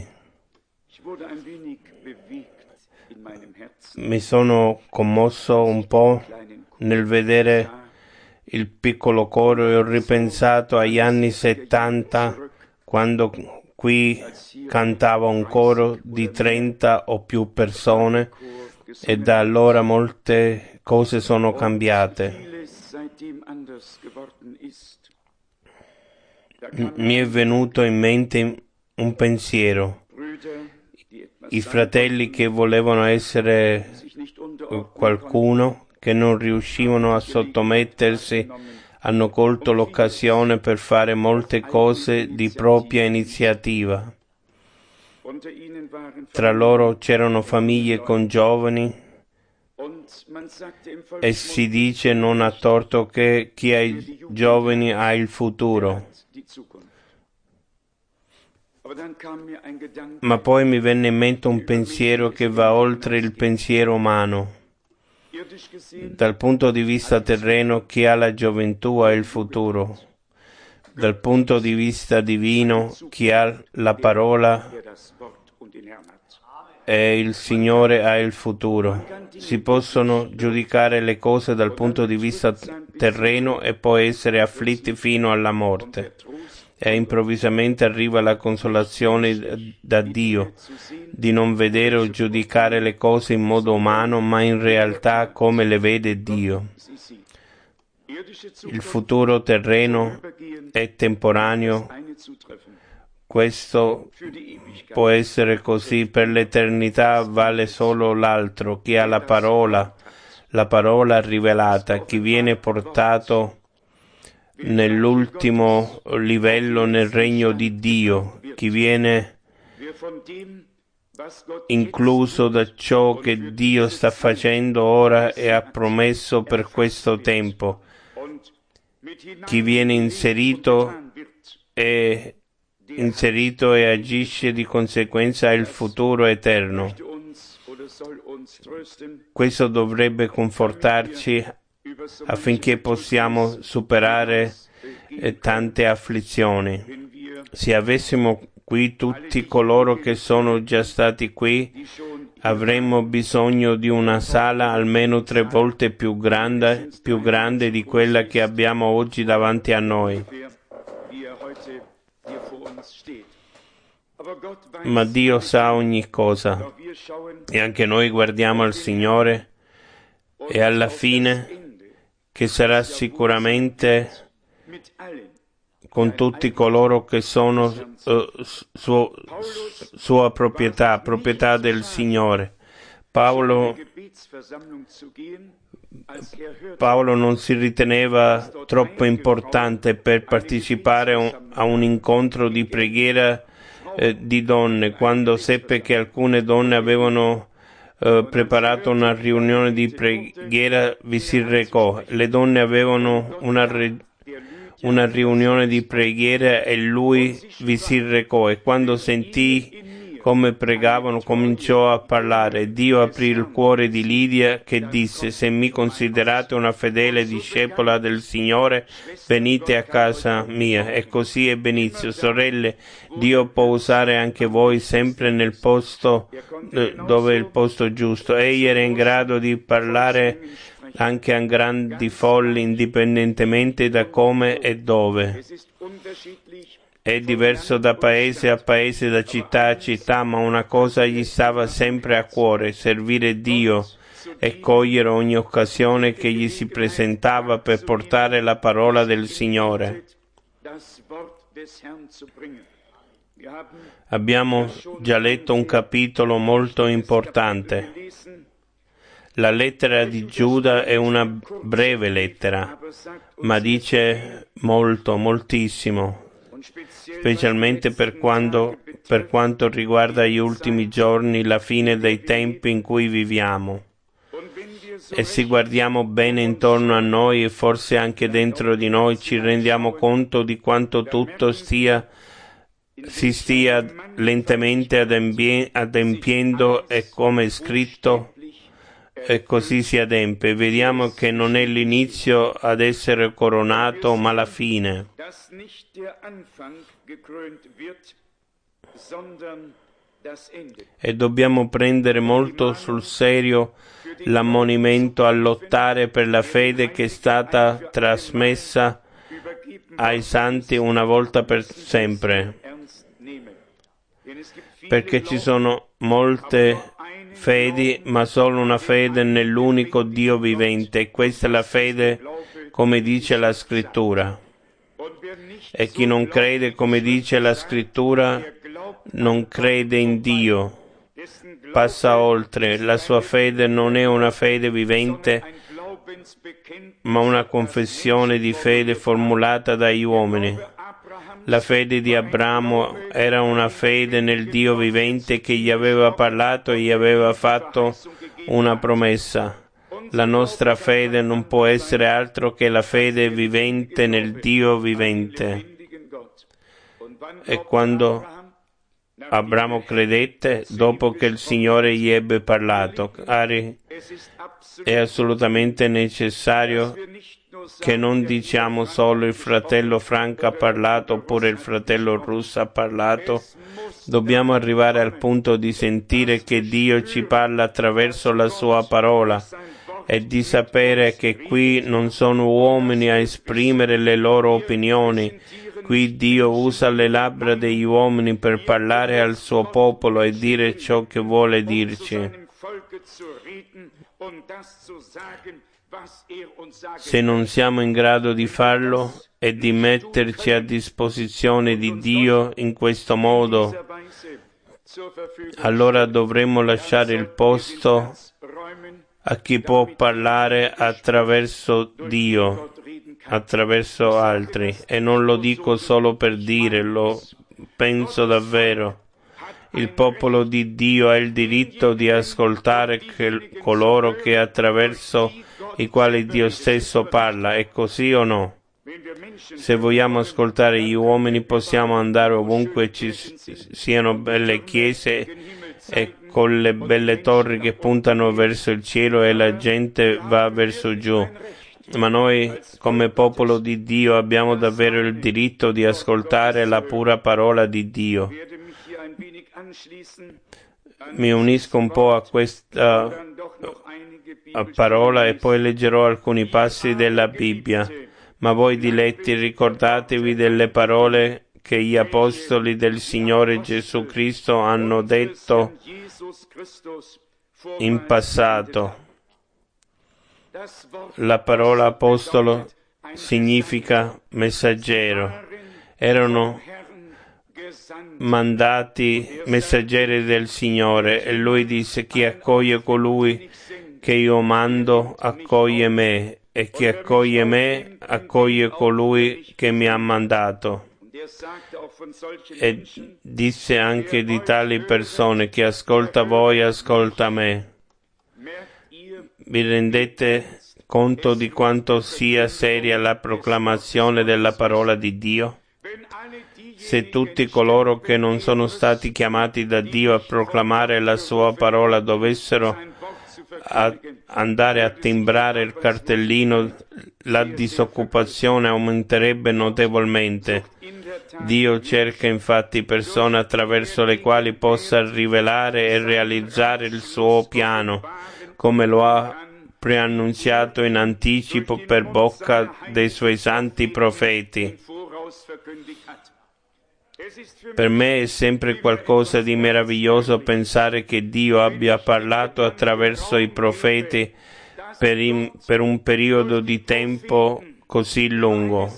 Mi sono commosso un po' nel vedere il piccolo coro e ho ripensato agli anni 70, quando qui cantava un coro di 30 o più persone e da allora molte cose sono cambiate. Mi è venuto in mente un pensiero. I fratelli che volevano essere qualcuno, che non riuscivano a sottomettersi, hanno colto l'occasione per fare molte cose di propria iniziativa. Tra loro c'erano famiglie con giovani e si dice non a torto che chi ha i giovani ha il futuro. Ma poi mi venne in mente un pensiero che va oltre il pensiero umano. Dal punto di vista terreno, chi ha la gioventù ha il futuro. Dal punto di vista divino, chi ha la parola e il Signore ha il futuro. Si possono giudicare le cose dal punto di vista terreno e poi essere afflitti fino alla morte. E improvvisamente arriva la consolazione da Dio di non vedere o giudicare le cose in modo umano, ma in realtà come le vede Dio. Il futuro terreno è temporaneo. Questo può essere così, per l'eternità vale solo l'altro, chi ha la parola rivelata, chi viene portato nell'ultimo livello nel regno di Dio, chi viene incluso da ciò che Dio sta facendo ora e ha promesso per questo tempo, chi viene inserito e agisce di conseguenza ha il futuro eterno. Questo dovrebbe confortarci affinché possiamo superare tante afflizioni. Se avessimo qui tutti coloro che sono già stati qui, avremmo bisogno di una sala almeno 3 volte più grande di quella che abbiamo oggi davanti a noi. Ma Dio sa ogni cosa e anche noi guardiamo al Signore e alla fine, che sarà sicuramente con tutti coloro che sono sua proprietà del Signore. Paolo non si riteneva troppo importante per partecipare a un incontro di preghiera di donne, quando seppe che alcune donne avevano preparato una riunione di preghiera, vi si recò. Le donne avevano una riunione di preghiera e lui vi si recò, e quando sentì come pregavano cominciò a parlare. Dio aprì il cuore di Lidia, che disse: se mi considerate una fedele discepola del Signore, venite a casa mia. E così ebbe inizio. Sorelle, Dio può usare anche voi sempre nel posto dove è il posto giusto. Egli era in grado di parlare anche a grandi folli, indipendentemente da come e dove. è diverso da paese a paese, da città a città, ma una cosa gli stava sempre a cuore: servire Dio e cogliere ogni occasione che gli si presentava per portare la parola del Signore. Abbiamo già letto un capitolo molto importante. La lettera di Giuda è una breve lettera, ma dice moltissimo, specialmente per quanto riguarda gli ultimi giorni, la fine dei tempi in cui viviamo. E se guardiamo bene intorno a noi e forse anche dentro di noi, ci rendiamo conto di quanto tutto si stia lentamente adempiendo, e come è scritto, e così si adempie. Vediamo che non è l'inizio ad essere coronato, ma la fine. E dobbiamo prendere molto sul serio l'ammonimento a lottare per la fede che è stata trasmessa ai santi una volta per sempre, perché ci sono molte fedi, ma solo una fede nell'unico Dio vivente, e questa è la fede come dice la Scrittura. E chi non crede come dice la Scrittura non crede in Dio, passa oltre. La sua fede non è una fede vivente, ma una confessione di fede formulata dagli uomini. La fede di Abramo era una fede nel Dio vivente che gli aveva parlato e gli aveva fatto una promessa. La nostra fede non può essere altro che la fede vivente nel Dio vivente. E quando Abramo credette, dopo che il Signore gli ebbe parlato, è assolutamente necessario che non diciamo solo il fratello Franco ha parlato oppure il fratello Russo ha parlato. Dobbiamo arrivare al punto di sentire che Dio ci parla attraverso la sua parola e di sapere che qui non sono uomini a esprimere le loro opinioni. Qui Dio usa le labbra degli uomini per parlare al suo popolo e dire ciò che vuole dirci. Se non siamo in grado di farlo e di metterci a disposizione di Dio in questo modo, allora dovremmo lasciare il posto a chi può parlare attraverso Dio, attraverso altri. E non lo dico solo per dire, lo penso davvero. Il popolo di Dio ha il diritto di ascoltare coloro che attraverso i quali Dio stesso parla. È così o no? Se vogliamo ascoltare gli uomini, possiamo andare ovunque ci siano belle chiese e con le belle torri che puntano verso il cielo e la gente va verso giù. Ma noi, come popolo di Dio, abbiamo davvero il diritto di ascoltare la pura parola di Dio. Mi unisco un po' a questa parola e poi leggerò alcuni passi della Bibbia. Ma voi diletti, ricordatevi delle parole che gli apostoli del Signore Gesù Cristo hanno detto in passato. La parola apostolo significa messaggero. Erano mandati messaggeri del Signore, e lui disse: chi accoglie colui che io mando accoglie me, e chi accoglie me accoglie colui che mi ha mandato. E disse anche di tali persone: chi ascolta voi ascolta me. Vi rendete conto di quanto sia seria la proclamazione della parola di Dio? Se tutti coloro che non sono stati chiamati da Dio a proclamare la sua parola dovessero andare a timbrare il cartellino, la disoccupazione aumenterebbe notevolmente. Dio cerca infatti persone attraverso le quali possa rivelare e realizzare il suo piano, come lo ha preannunziato in anticipo per bocca dei suoi santi profeti. Per me è sempre qualcosa di meraviglioso pensare che Dio abbia parlato attraverso i profeti per un periodo di tempo così lungo.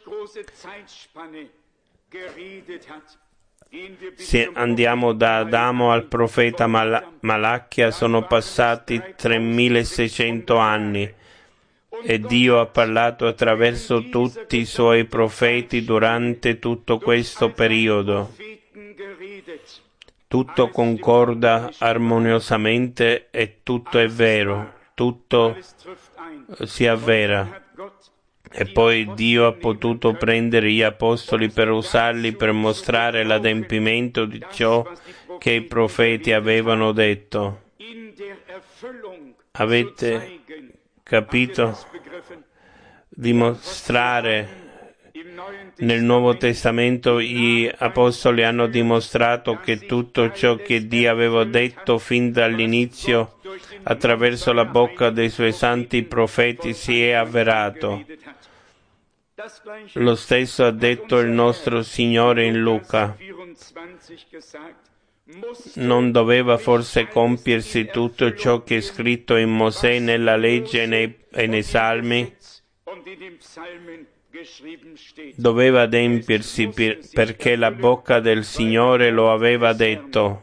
Se andiamo da Adamo al profeta Malachia sono passati 3600 anni e Dio ha parlato attraverso tutti i suoi profeti durante tutto questo periodo. Tutto concorda armoniosamente e tutto è vero, tutto si avvera. E poi Dio ha potuto prendere gli apostoli per usarli per mostrare l'adempimento di ciò che i profeti avevano detto. Avete capito? Dimostrare. Nel Nuovo Testamento gli apostoli hanno dimostrato che tutto ciò che Dio aveva detto fin dall'inizio attraverso la bocca dei suoi santi profeti si è avverato. Lo stesso ha detto il nostro Signore in Luca. Non doveva forse compiersi tutto ciò che è scritto in Mosè, nella legge e nei Salmi? Doveva adempiersi perché la bocca del Signore lo aveva detto.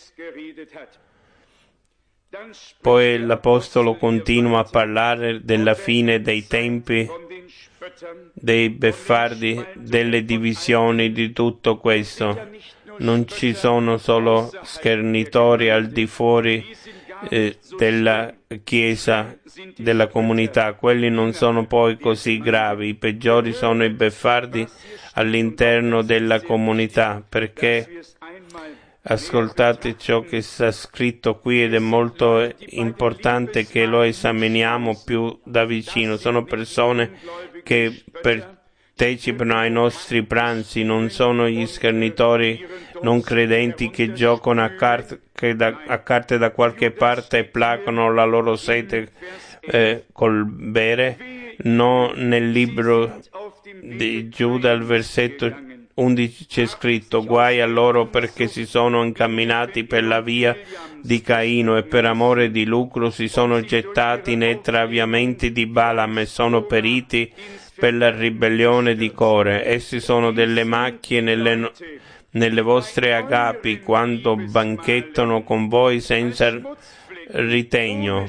Poi l'Apostolo continua a parlare della fine dei tempi, dei beffardi, delle divisioni, di tutto questo. Non ci sono solo schernitori al di fuori della Chiesa, della comunità. Quelli non sono poi così gravi. I peggiori sono i beffardi all'interno della comunità, perché ascoltate ciò che sta scritto qui ed è molto importante che lo esaminiamo più da vicino. Sono persone che partecipano ai nostri pranzi, non sono gli schernitori non credenti che giocano a carte da qualche parte e placano la loro sete col bere. No, nel libro di Giuda, al versetto 11 c'è scritto: guai a loro perché si sono incamminati per la via di Caino e per amore di lucro si sono gettati nei traviamenti di Balaam e sono periti per la ribellione di Core. Essi sono delle macchie nelle vostre agapi quando banchettano con voi senza ritegno.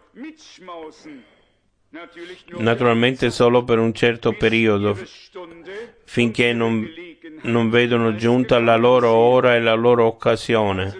Naturalmente solo per un certo periodo, finché non vedono giunta la loro ora e la loro occasione.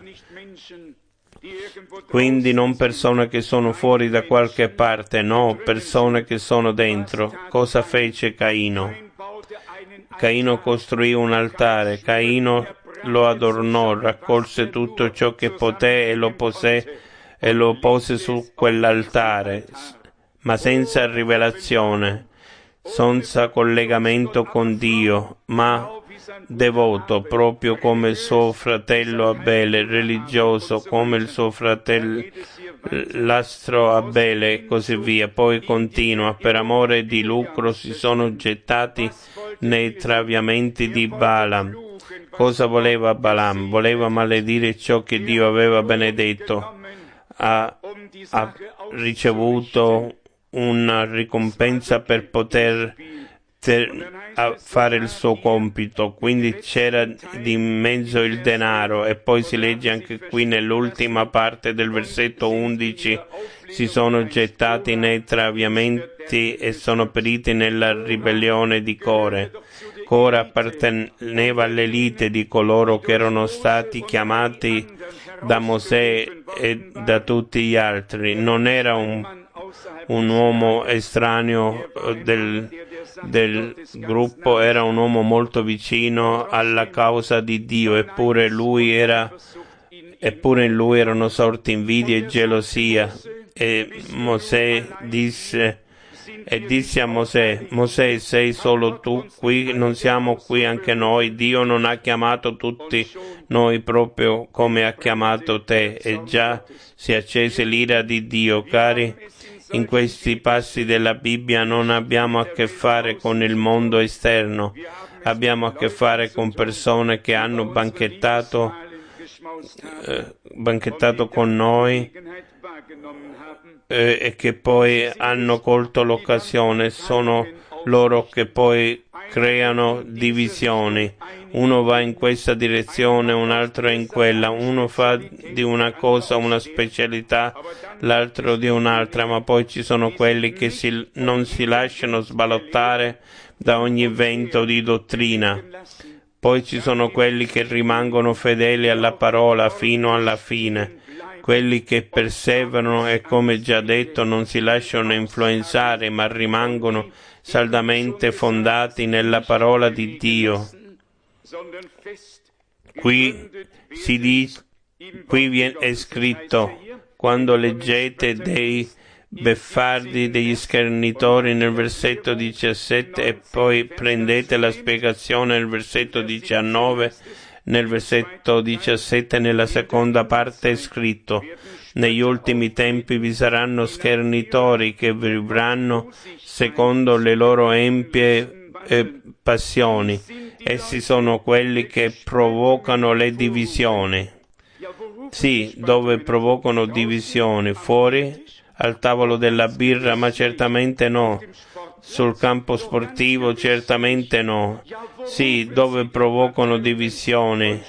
Quindi non persone che sono fuori da qualche parte, no, persone che sono dentro. Cosa fece Caino? Caino costruì un altare, Caino lo adornò, raccolse tutto ciò che poté e lo pose su quell'altare, ma senza rivelazione, senza collegamento con Dio, ma devoto, proprio come il suo fratello Abele, religioso come il suo fratello Abele e così via. Poi continua: per amore di lucro si sono gettati nei traviamenti di Balaam. Cosa voleva Balaam? Voleva maledire ciò che Dio aveva benedetto. Ha ricevuto una ricompensa per poter fare il suo compito, quindi c'era di mezzo il denaro. E poi si legge anche qui nell'ultima parte del versetto 11: si sono gettati nei traviamenti e sono periti nella ribellione di Core. Core apparteneva all'elite di coloro che erano stati chiamati da Mosè e da tutti gli altri. Non era un uomo estraneo del gruppo, era un uomo molto vicino alla causa di Dio, eppure in lui erano sorti invidia e gelosia. E Mosè disse a Mosè: Mosè, sei solo tu qui? Non siamo qui anche noi? Dio non ha chiamato tutti noi proprio come ha chiamato te? E già si accese l'ira di Dio. Cari, in questi passi della Bibbia non abbiamo a che fare con il mondo esterno, abbiamo a che fare con persone che hanno banchettato con noi e che poi hanno colto l'occasione. Sono loro che poi creano divisioni. Uno va in questa direzione, un altro in quella, uno fa di una cosa una specialità, l'altro di un'altra, ma poi ci sono quelli che non si lasciano sballottare da ogni vento di dottrina. Poi ci sono quelli che rimangono fedeli alla parola fino alla fine, quelli che perseverano e, come già detto, non si lasciano influenzare, ma rimangono saldamente fondati nella parola di Dio. Qui è scritto, quando leggete dei beffardi, degli schernitori nel versetto 17 e poi prendete la spiegazione nel versetto 19, nel versetto 17 nella seconda parte è scritto: negli ultimi tempi vi saranno schernitori che vivranno secondo le loro empie passioni. Essi sono quelli che provocano le divisioni. Sì, dove provocano divisioni? Fuori, al tavolo della birra? Ma certamente no. Sul campo sportivo? Certamente no. Sì, dove provocano divisioni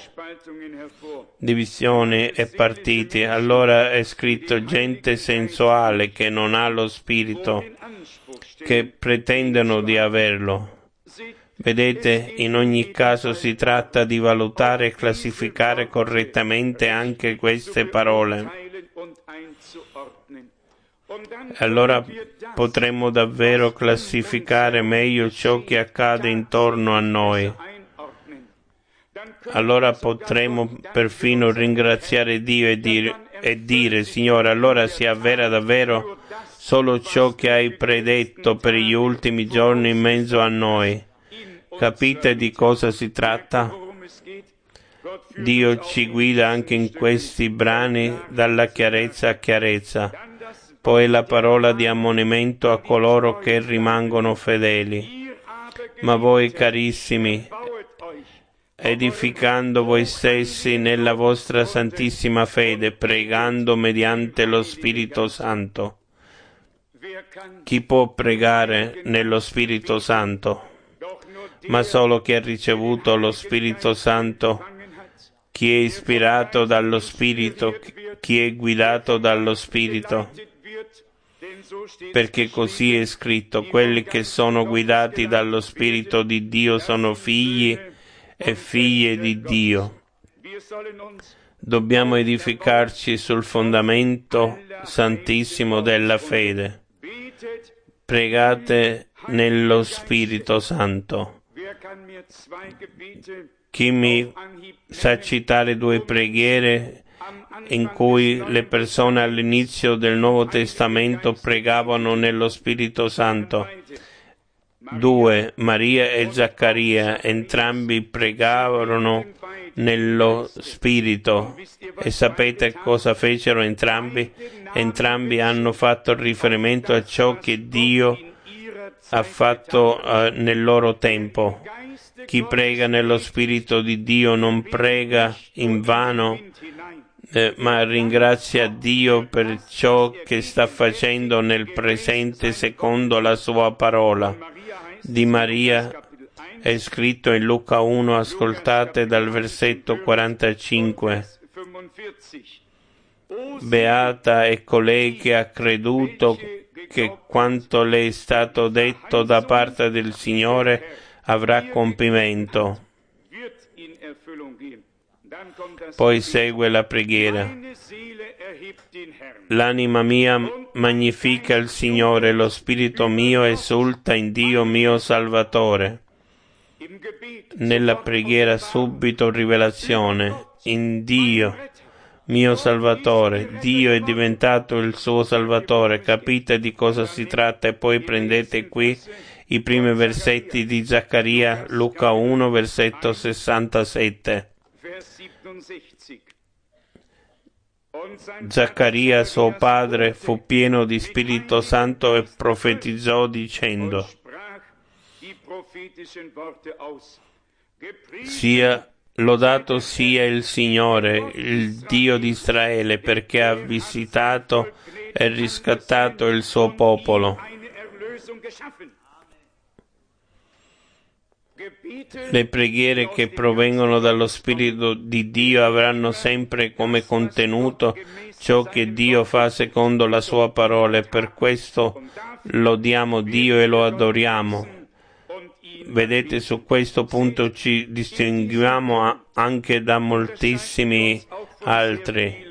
e partiti. Allora è scritto: gente sensuale che non ha lo spirito, che pretendono di averlo. Vedete, in ogni caso si tratta di valutare e classificare correttamente anche queste parole. Allora potremo davvero classificare meglio ciò che accade intorno a noi. Allora potremo perfino ringraziare Dio e dire: Signore, allora si avvera davvero solo ciò che hai predetto per gli ultimi giorni in mezzo a noi. Capite di cosa si tratta? Dio ci guida anche in questi brani dalla chiarezza a chiarezza. Poi la parola di ammonimento a coloro che rimangono fedeli. Ma voi, carissimi, edificando voi stessi nella vostra santissima fede, pregando mediante lo Spirito Santo. Chi può pregare nello Spirito Santo? Ma solo chi ha ricevuto lo Spirito Santo, chi è ispirato dallo Spirito, chi è guidato dallo Spirito. Perché così è scritto: quelli che sono guidati dallo Spirito di Dio sono figli e figlie di Dio. Dobbiamo edificarci sul fondamento santissimo della fede. Pregate nello Spirito Santo. Chi mi sa citare 2 preghiere in cui le persone all'inizio del Nuovo Testamento pregavano nello Spirito Santo? 2, Maria e Zaccaria, entrambi pregavano nello Spirito. E sapete cosa fecero entrambi? Entrambi hanno fatto riferimento a ciò che Dio ha fatto nel loro tempo. Chi prega nello Spirito di Dio non prega in vano, ma ringrazia Dio per ciò che sta facendo nel presente secondo la sua parola. Di Maria è scritto in Luca 1, ascoltate dal versetto 45. Beata è colei che ha creduto che quanto le è stato detto da parte del Signore avrà compimento. Poi segue la preghiera. L'anima mia magnifica il Signore, lo spirito mio esulta in Dio mio Salvatore. Nella preghiera subito rivelazione in Dio mio Salvatore. Dio è diventato il suo Salvatore. Capite di cosa si tratta? E poi prendete qui i primi versetti di Zaccaria, Luca 1, versetto 67. Zaccaria, suo padre, fu pieno di Spirito Santo e profetizzò dicendo: Lodato sia il Signore, il Dio di Israele, perché ha visitato e riscattato il suo popolo. Le preghiere che provengono dallo Spirito di Dio avranno sempre come contenuto ciò che Dio fa secondo la sua parola, e per questo lodiamo Dio e lo adoriamo. Vedete, su questo punto ci distinguiamo anche da moltissimi altri.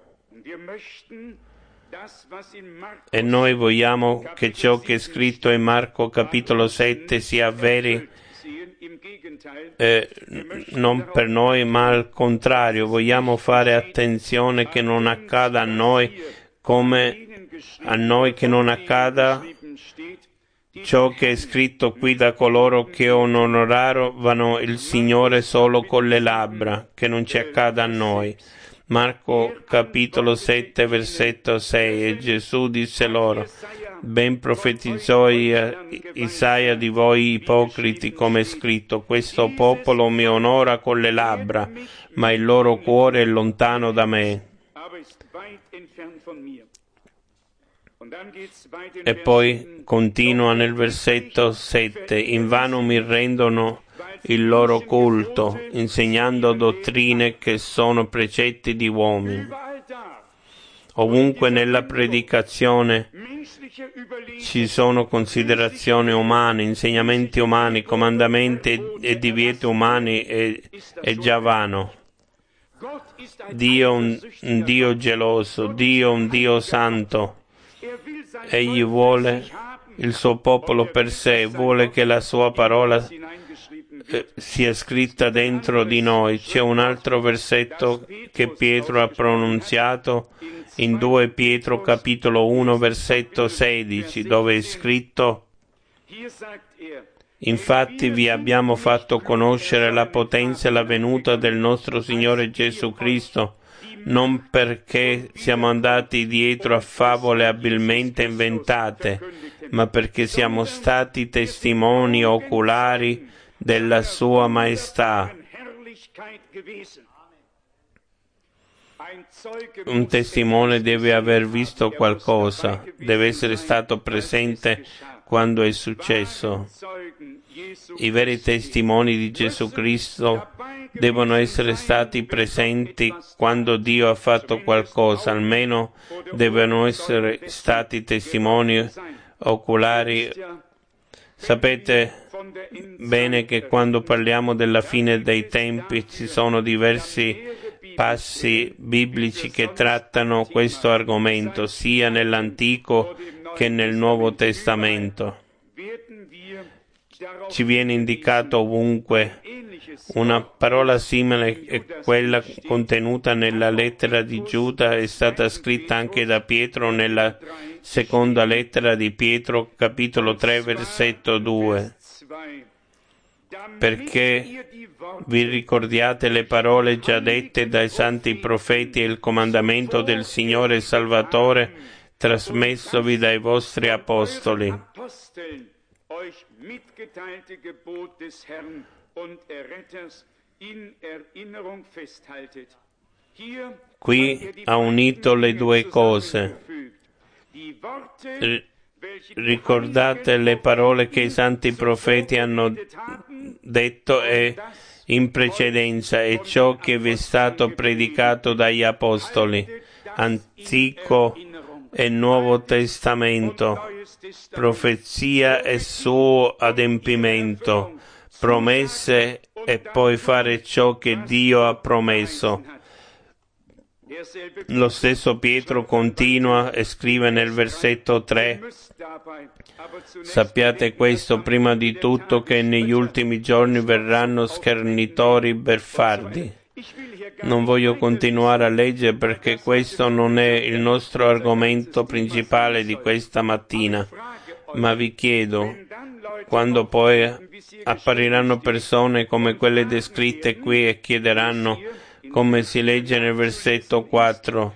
E noi vogliamo che ciò che è scritto in Marco capitolo 7 sia vero, non per noi, ma al contrario. Vogliamo fare attenzione che non accada a noi come a noi che non accada ciò che è scritto qui da coloro che onoravano il Signore solo con le labbra, che non ci accada a noi. Marco capitolo 7 versetto 6. E Gesù disse loro: ben profetizzò Isaia di voi ipocriti, come è scritto: questo popolo mi onora con le labbra, ma il loro cuore è lontano da me. E poi continua nel versetto 7: invano mi rendono il loro culto, insegnando dottrine che sono precetti di uomini. Ovunque nella predicazione ci sono considerazioni umane, insegnamenti umani, comandamenti e divieti umani, è già vano. Dio è un Dio geloso, Dio è un Dio santo. Egli vuole il suo popolo per sé, vuole che la sua parola sia scritta dentro di noi. C'è un altro versetto che Pietro ha pronunziato in 2 Pietro capitolo 1 versetto 16, dove è scritto: infatti vi abbiamo fatto conoscere la potenza e la venuta del nostro Signore Gesù Cristo, non perché siamo andati dietro a favole abilmente inventate, ma perché siamo stati testimoni oculari della sua maestà. Un testimone deve aver visto qualcosa, deve essere stato presente quando è successo. I veri testimoni di Gesù Cristo devono essere stati presenti quando Dio ha fatto qualcosa, almeno devono essere stati testimoni oculari. Sapete bene che quando parliamo della fine dei tempi ci sono diversi passi biblici che trattano questo argomento, sia nell'Antico che nel Nuovo Testamento. Ci viene indicato ovunque. Una parola simile è quella contenuta nella lettera di Giuda, è stata scritta anche da Pietro nella seconda lettera di Pietro, capitolo 3, versetto 2. Perché vi ricordiate le parole già dette dai santi profeti e il comandamento del Signore Salvatore trasmessovi dai vostri apostoli. Qui ha unito le due cose. Ricordate le parole che i santi profeti hanno detto in precedenza e ciò che vi è stato predicato dagli apostoli, Antico e Nuovo Testamento, profezia e suo adempimento, promesse e poi fare ciò che Dio ha promesso. Lo stesso Pietro continua e scrive nel versetto 3: sappiate questo prima di tutto, che negli ultimi giorni verranno schernitori beffardi. Non voglio continuare a leggere perché questo non è il nostro argomento principale di questa mattina, ma vi chiedo, quando poi appariranno persone come quelle descritte qui e chiederanno, come si legge nel versetto 4,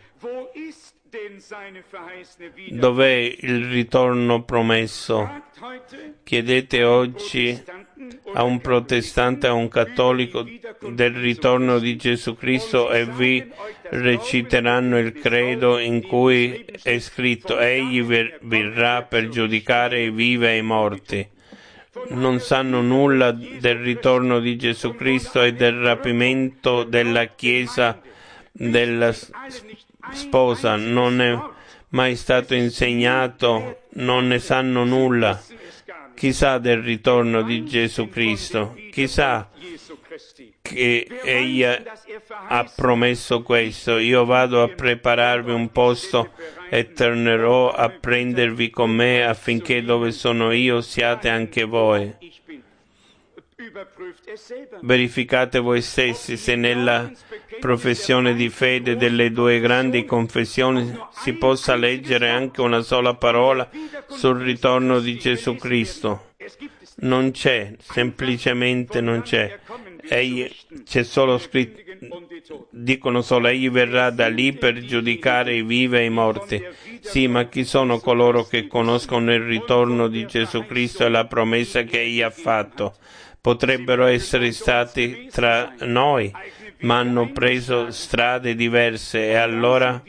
dov'è il ritorno promesso? Chiedete oggi a un protestante, a un cattolico del ritorno di Gesù Cristo e vi reciteranno il credo in cui è scritto: Egli verrà per giudicare i vivi e i morti. Non sanno nulla del ritorno di Gesù Cristo e del rapimento della Chiesa della sposa. Non è mai stato insegnato, non ne sanno nulla. Chi sa del ritorno di Gesù Cristo? Chi sa che Egli ha promesso questo? Io vado a prepararvi un posto e tornerò a prendervi con me affinché dove sono io siate anche voi. Verificate voi stessi se nella professione di fede delle due grandi confessioni si possa leggere anche una sola parola sul ritorno di Gesù Cristo. Non c'è, semplicemente non c'è. C'è solo scritto, dicono solo: Egli verrà da lì per giudicare i vivi e i morti. Sì, ma chi sono coloro che conoscono il ritorno di Gesù Cristo e la promessa che Egli ha fatto? Potrebbero essere stati tra noi, ma hanno preso strade diverse e allora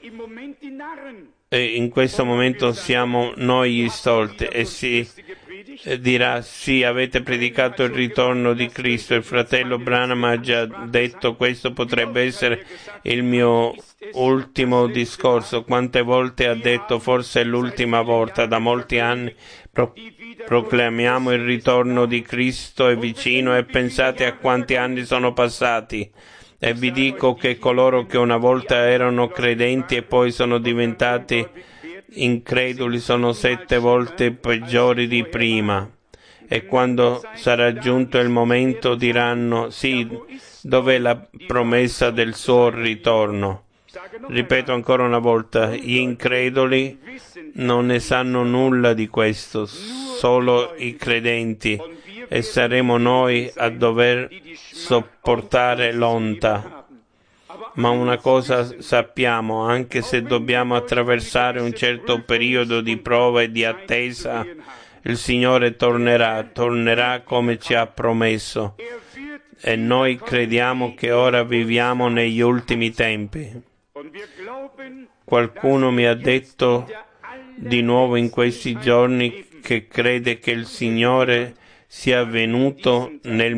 in questo momento siamo noi gli stolti e si dirà: sì, avete predicato il ritorno di Cristo. Il fratello Branham ha già detto: questo potrebbe essere il mio ultimo discorso. Quante volte ha detto: forse è l'ultima volta. Da molti anni proclamiamo il ritorno di Cristo è vicino e pensate a quanti anni sono passati. E vi dico che coloro che una volta erano credenti e poi sono diventati increduli sono 7 volte peggiori di prima. E quando sarà giunto il momento diranno: sì, dov'è la promessa del suo ritorno? Ripeto ancora una volta, gli increduli non ne sanno nulla di questo, solo i credenti, e saremo noi a dover sopportare l'onta. Ma una cosa sappiamo: anche se dobbiamo attraversare un certo periodo di prova e di attesa, il Signore tornerà come ci ha promesso. E noi crediamo che ora viviamo negli ultimi tempi. Qualcuno mi ha detto di nuovo in questi giorni che crede che il Signore sia venuto nel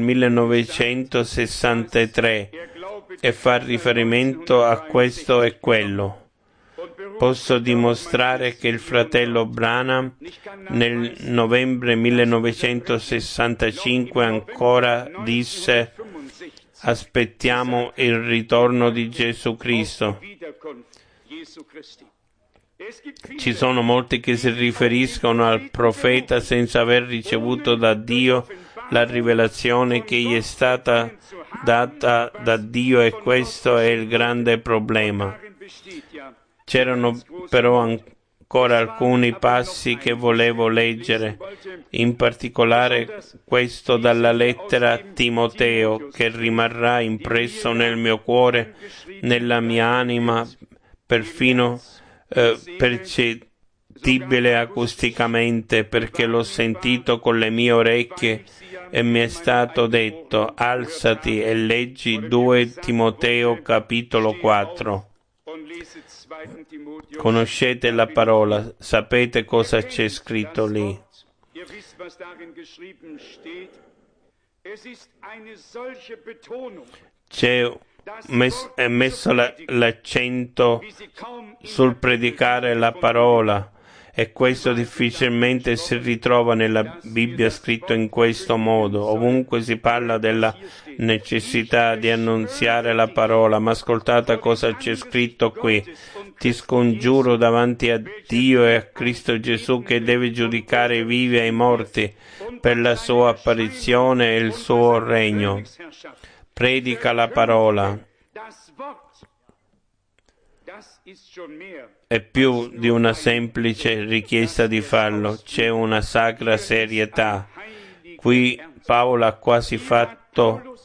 1963 e fa riferimento a questo e quello. Posso dimostrare che il fratello Branham nel novembre 1965 ancora disse: aspettiamo il ritorno di Gesù Cristo. Ci sono molti che si riferiscono al profeta senza aver ricevuto da Dio la rivelazione che gli è stata data da Dio, e questo è il grande problema. C'erano però ancora alcuni passi che volevo leggere, in particolare questo dalla lettera a Timoteo, che rimarrà impresso nel mio cuore, nella mia anima, perfino percettibile acusticamente, perché l'ho sentito con le mie orecchie e mi è stato detto: alzati e leggi 2 Timoteo capitolo 4. Conoscete la parola, sapete cosa c'è scritto lì. È messo l'accento sul predicare la parola, e questo difficilmente si ritrova nella Bibbia scritto in questo modo. Ovunque si parla della necessità di annunziare la parola, ma ascoltate cosa c'è scritto qui: ti scongiuro davanti a Dio e a Cristo Gesù, che deve giudicare i vivi e i morti per la sua apparizione e il suo regno. Predica la parola. È più di una semplice richiesta di farlo, c'è una sacra serietà. Qui Paolo ha quasi fatto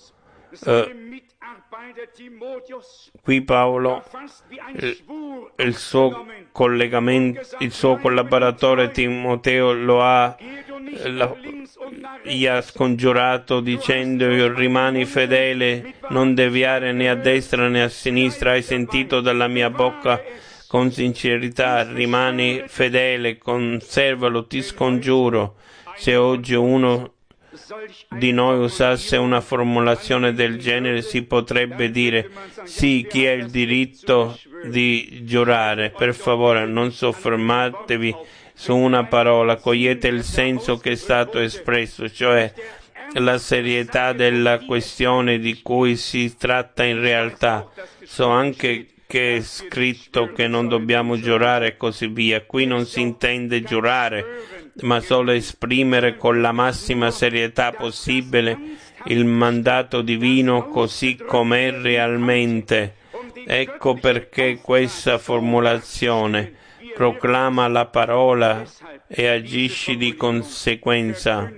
qui Paolo, il suo collegamento, il suo collaboratore Timoteo gli ha scongiurato dicendo: rimani fedele, non deviare né a destra né a sinistra, hai sentito dalla mia bocca con sincerità, rimani fedele, conservalo, ti scongiuro. Se oggi uno di noi usasse una formulazione del genere, si potrebbe dire: sì, chi ha il diritto di giurare? Per favore, non soffermatevi su una parola, cogliete il senso che è stato espresso, cioè la serietà della questione di cui si tratta in realtà. So anche che è scritto che non dobbiamo giurare e così via. Qui non si intende giurare, ma solo esprimere con la massima serietà possibile il mandato divino così com'è realmente. Ecco perché questa formulazione: proclama la parola e agisci di conseguenza.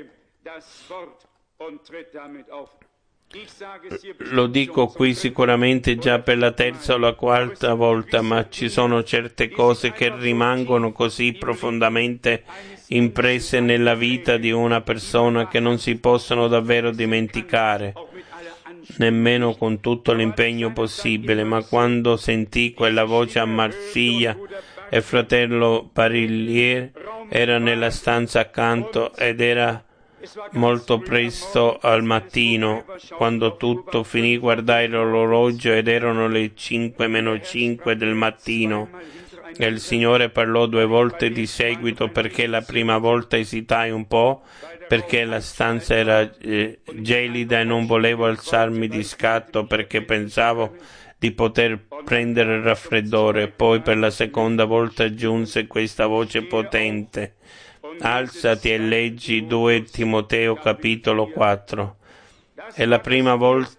Lo dico qui sicuramente già per la terza o la quarta volta, ma ci sono certe cose che rimangono così profondamente impresse nella vita di una persona che non si possono davvero dimenticare, nemmeno con tutto l'impegno possibile. Ma quando sentì quella voce a Marsiglia e fratello Parillier era nella stanza accanto ed era molto presto al mattino, quando tutto finì, guardai l'orologio ed erano le 5:05 del mattino. E il Signore parlò 2 volte di seguito, perché la prima volta esitai un po', perché la stanza era gelida e non volevo alzarmi di scatto perché pensavo di poter prendere il raffreddore. Poi per la seconda volta giunse questa voce potente: alzati e leggi 2 Timoteo capitolo 4. Era la prima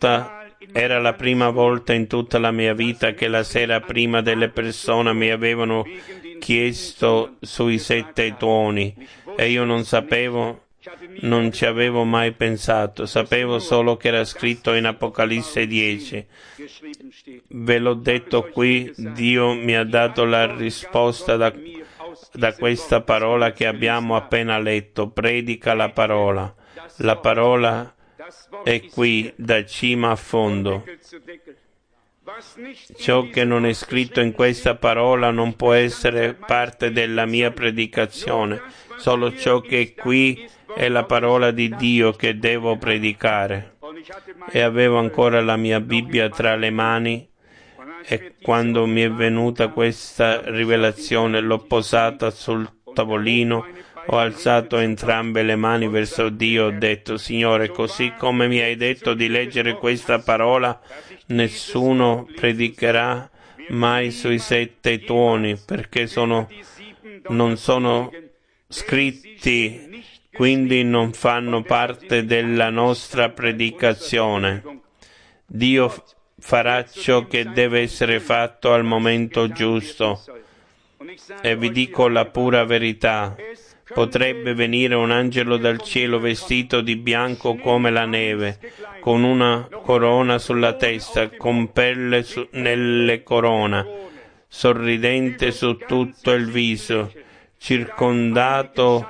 volta in tutta la mia vita che la sera prima delle persone mi avevano chiesto sui 7 tuoni e io non sapevo, non ci avevo mai pensato, sapevo solo che era scritto in Apocalisse 10. Ve l'ho detto qui, Dio mi ha dato la risposta da questa parola che abbiamo appena letto: predica la parola. La parola è qui da cima a fondo. Ciò che non è scritto in questa parola non può essere parte della mia predicazione. Solo ciò che è qui è la parola di Dio che devo predicare. E avevo ancora la mia Bibbia tra le mani, e quando mi è venuta questa rivelazione l'ho posata sul tavolino, ho alzato entrambe le mani verso Dio, ho detto: Signore, così come mi hai detto di leggere questa parola, nessuno predicherà mai sui 7 tuoni, perché non sono scritti, quindi non fanno parte della nostra predicazione. Dio farà ciò che deve essere fatto al momento giusto. E vi dico la pura verità: potrebbe venire un angelo dal cielo vestito di bianco come la neve, con una corona sulla testa, con perle nelle corona, sorridente su tutto il viso, circondato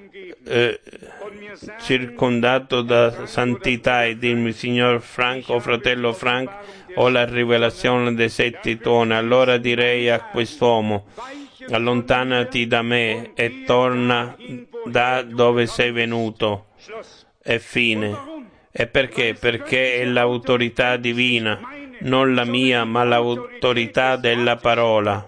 da santità, e dirmi: signor Frank o fratello Frank, ho la rivelazione dei 7 tuoni. Allora direi a quest'uomo: allontanati da me e torna da dove sei venuto. E fine. E perché? Perché è l'autorità divina, non la mia, ma l'autorità della parola.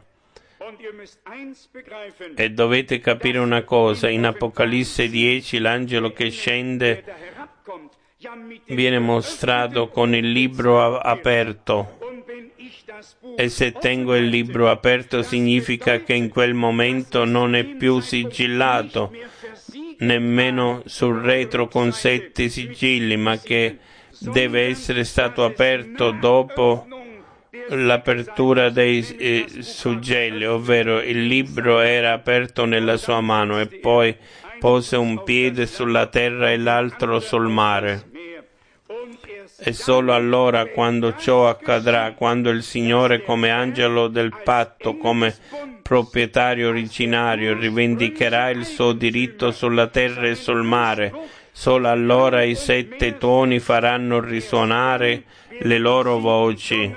E dovete capire una cosa: in Apocalisse 10 l'angelo che scende viene mostrato con il libro aperto, e se tengo il libro aperto significa che in quel momento non è più sigillato, nemmeno sul retro con 7 sigilli, ma che deve essere stato aperto dopo l'apertura dei suggelli, ovvero il libro era aperto nella sua mano, e poi pose un piede sulla terra e l'altro sul mare. E solo allora, quando ciò accadrà, quando il Signore come angelo del patto, come proprietario originario, rivendicherà il suo diritto sulla terra e sul mare, solo allora i 7 tuoni faranno risuonare le loro voci.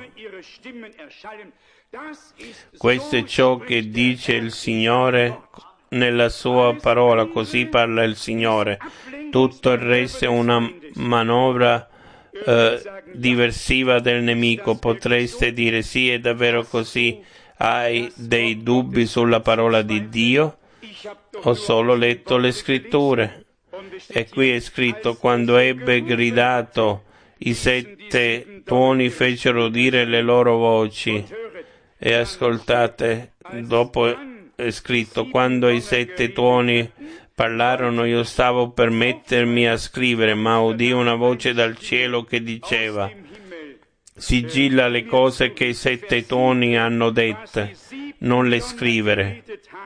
Questo è ciò che dice il Signore nella sua parola, così parla il Signore. Tutto il resto è una manovra diversiva del nemico. Potreste dire: sì, è davvero così? Hai dei dubbi sulla parola di Dio? Ho solo letto le scritture. E qui è scritto: quando ebbe gridato, i 7 tuoni fecero udire le loro voci. E ascoltate, dopo è scritto: quando i 7 tuoni parlarono, io stavo per mettermi a scrivere, ma udii una voce dal cielo che diceva: sigilla le cose che i 7 tuoni hanno dette, non le scrivere.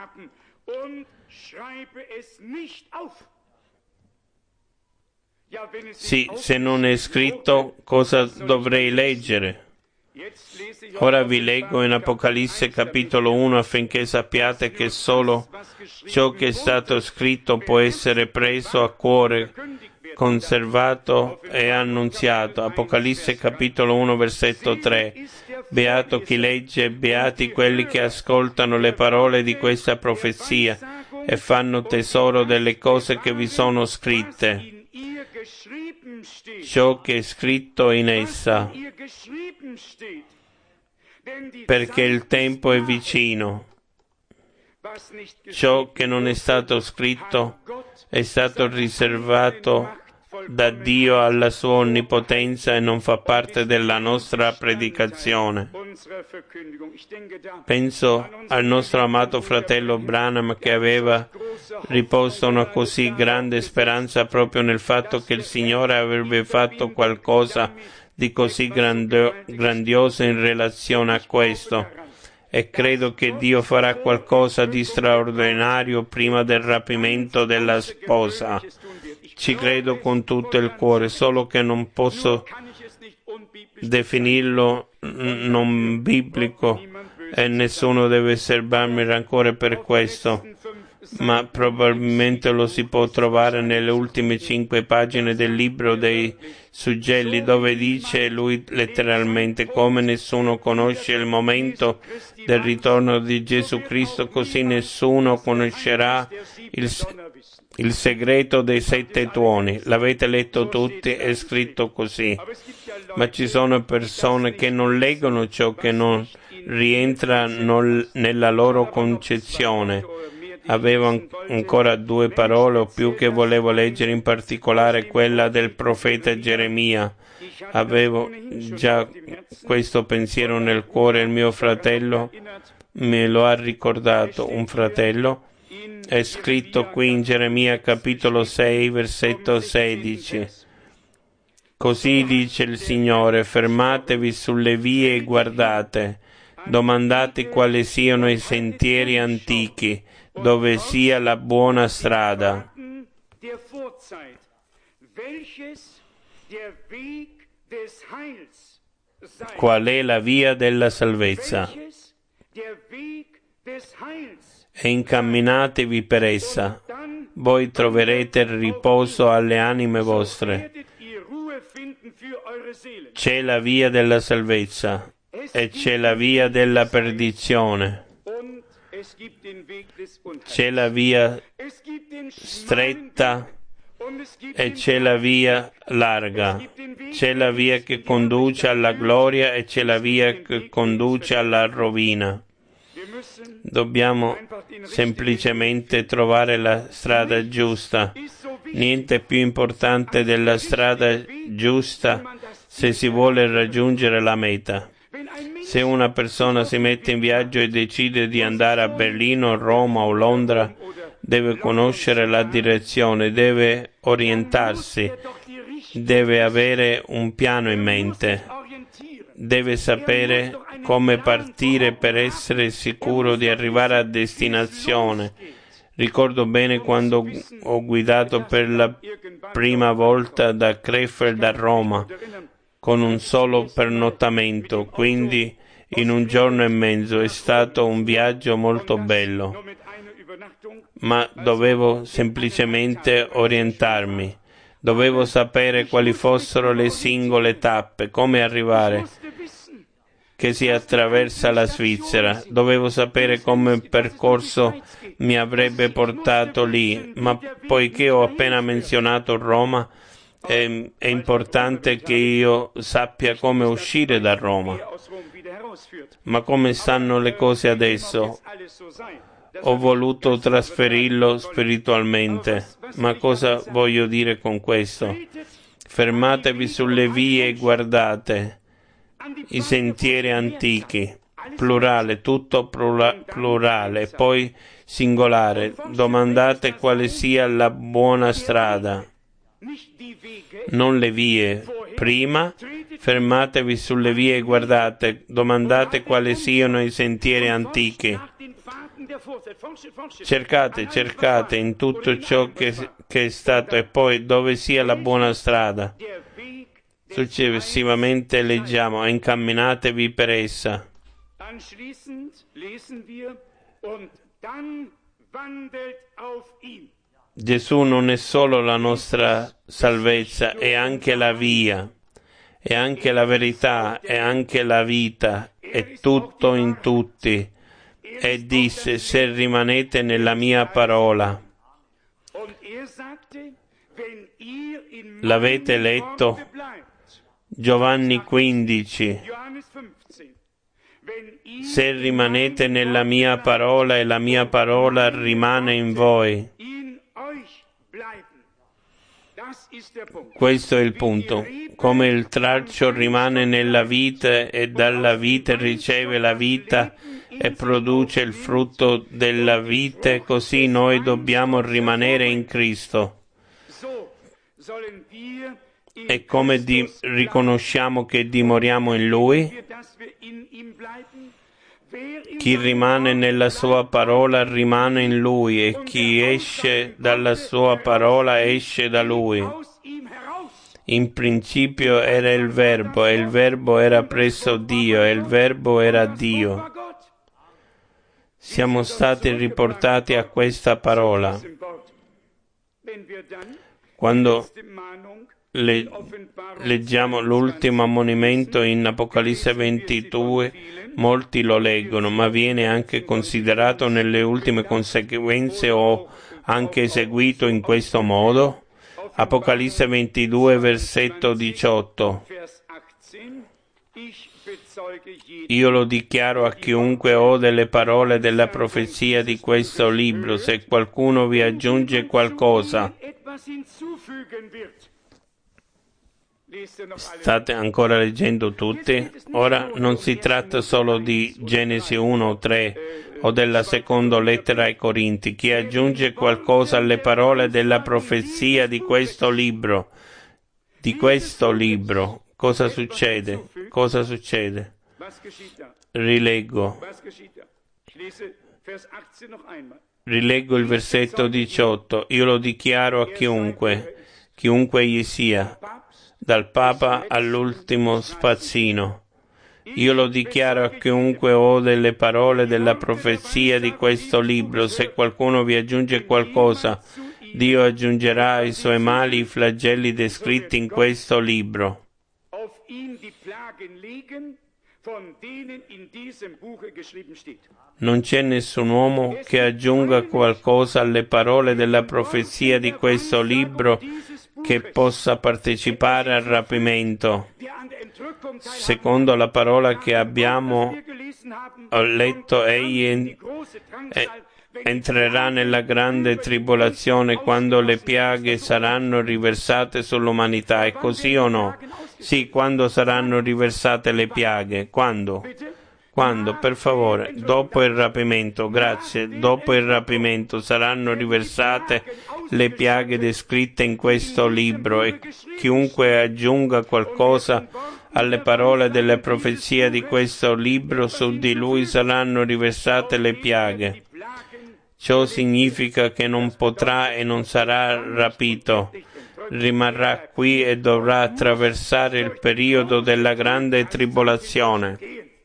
Sì, se non è scritto, cosa dovrei leggere? Ora vi leggo in Apocalisse capitolo 1 affinché sappiate che solo ciò che è stato scritto può essere preso a cuore, conservato e annunziato. Apocalisse capitolo 1 versetto 3. Beato chi legge, beati quelli che ascoltano le parole di questa profezia e fanno tesoro delle cose che vi sono scritte, ciò che è scritto in essa, perché il tempo è vicino. Ciò che non è stato scritto è stato riservato da Dio alla sua onnipotenza e non fa parte della nostra predicazione. Penso al nostro amato fratello Branham, che aveva riposto una così grande speranza proprio nel fatto che il Signore avrebbe fatto qualcosa di così grandioso in relazione a questo. E credo che Dio farà qualcosa di straordinario prima del rapimento della sposa. Ci credo con tutto il cuore, solo che non posso definirlo non biblico e nessuno deve serbarmi rancore per questo, ma probabilmente lo si può trovare nelle ultime 5 pagine del libro dei Suggelli, dove dice lui letteralmente: come nessuno conosce il momento del ritorno di Gesù Cristo, così nessuno conoscerà il segreto dei 7 tuoni. L'avete letto tutti, è scritto così. Ma ci sono persone che non leggono ciò che non rientra nella loro concezione. Avevo ancora 2 parole o più che volevo leggere, in particolare quella del profeta Geremia. Avevo già questo pensiero nel cuore, il mio fratello me lo ha ricordato. Un fratello è scritto qui in Geremia capitolo 6 versetto 16. Così dice il Signore: fermatevi sulle vie e guardate, domandate quali siano i sentieri antichi, dove sia la buona strada. Qual è la via della salvezza? E incamminatevi per essa, voi troverete riposo alle anime vostre. C'è la via della salvezza e c'è la via della perdizione. C'è la via stretta e c'è la via larga. C'è la via che conduce alla gloria e c'è la via che conduce alla rovina. Dobbiamo semplicemente trovare la strada giusta. Niente più importante della strada giusta se si vuole raggiungere la meta. Se una persona si mette in viaggio e decide di andare a Berlino, Roma o Londra, deve conoscere la direzione, deve orientarsi, deve avere un piano in mente, deve sapere come partire per essere sicuro di arrivare a destinazione. Ricordo bene quando ho guidato per la prima volta da Krefeld a Roma. con un solo pernottamento, quindi in un giorno e mezzo. È stato un viaggio molto bello, ma dovevo semplicemente orientarmi. Dovevo sapere quali fossero le singole tappe, come arrivare, che si attraversa la Svizzera. Dovevo sapere come il percorso mi avrebbe portato lì, ma poiché ho appena menzionato Roma, è importante che io sappia come uscire da Roma. Ma come stanno le cose adesso? Ho voluto trasferirlo spiritualmente. Ma cosa voglio dire con questo? Fermatevi sulle vie e guardate i sentieri antichi, plurale, tutto plurale, poi singolare. Domandate quale sia la buona strada, non le vie. Prima fermatevi sulle vie e guardate, domandate quali siano i sentieri antichi. Cercate in tutto ciò che è stato e poi dove sia la buona strada. Successivamente leggiamo, incamminatevi per essa. Gesù non è solo la nostra salvezza, è anche la via, è anche la verità, è anche la vita, è tutto in tutti. E disse, se rimanete nella mia parola. L'avete letto? Giovanni 15. Se rimanete nella mia parola e la mia parola rimane in voi. Questo è il punto. Come il tralcio rimane nella vite e dalla vite riceve la vita e produce il frutto della vite, così noi dobbiamo rimanere in Cristo. E come riconosciamo che dimoriamo in Lui? Chi rimane nella sua parola rimane in Lui e chi esce dalla sua parola esce da Lui. In principio era il Verbo e il Verbo era presso Dio e il Verbo era Dio. Siamo stati riportati a questa parola. Quando leggiamo l'ultimo ammonimento in Apocalisse 22, molti lo leggono, ma viene anche considerato nelle ultime conseguenze o anche eseguito in questo modo. Apocalisse 22, versetto 18. Io lo dichiaro a chiunque ode le parole della profezia di questo libro, se qualcuno vi aggiunge qualcosa. State ancora leggendo tutti? Ora non si tratta solo di Genesi 1 o 3 o della seconda lettera ai Corinti. Chi aggiunge qualcosa alle parole della profezia di questo libro, cosa succede? Cosa succede? Rileggo il versetto 18. Io lo dichiaro a chiunque egli sia, dal Papa all'ultimo spazzino. Io lo dichiaro a chiunque ode le parole della profezia di questo libro. Se qualcuno vi aggiunge qualcosa, Dio aggiungerà ai suoi mali i flagelli descritti in questo libro. Non c'è nessun uomo che aggiunga qualcosa alle parole della profezia di questo libro che possa partecipare al rapimento. Secondo la parola che abbiamo letto, egli entrerà nella grande tribolazione quando le piaghe saranno riversate sull'umanità. È così o no? Sì, quando saranno riversate le piaghe. Quando? Quando? Per favore, dopo il rapimento, grazie. Dopo il rapimento saranno riversate le piaghe descritte in questo libro e chiunque aggiunga qualcosa alle parole delle profezie di questo libro, su di lui saranno riversate le piaghe. Ciò significa che non potrà e non sarà rapito. rimarrà qui e dovrà attraversare il periodo della grande tribolazione.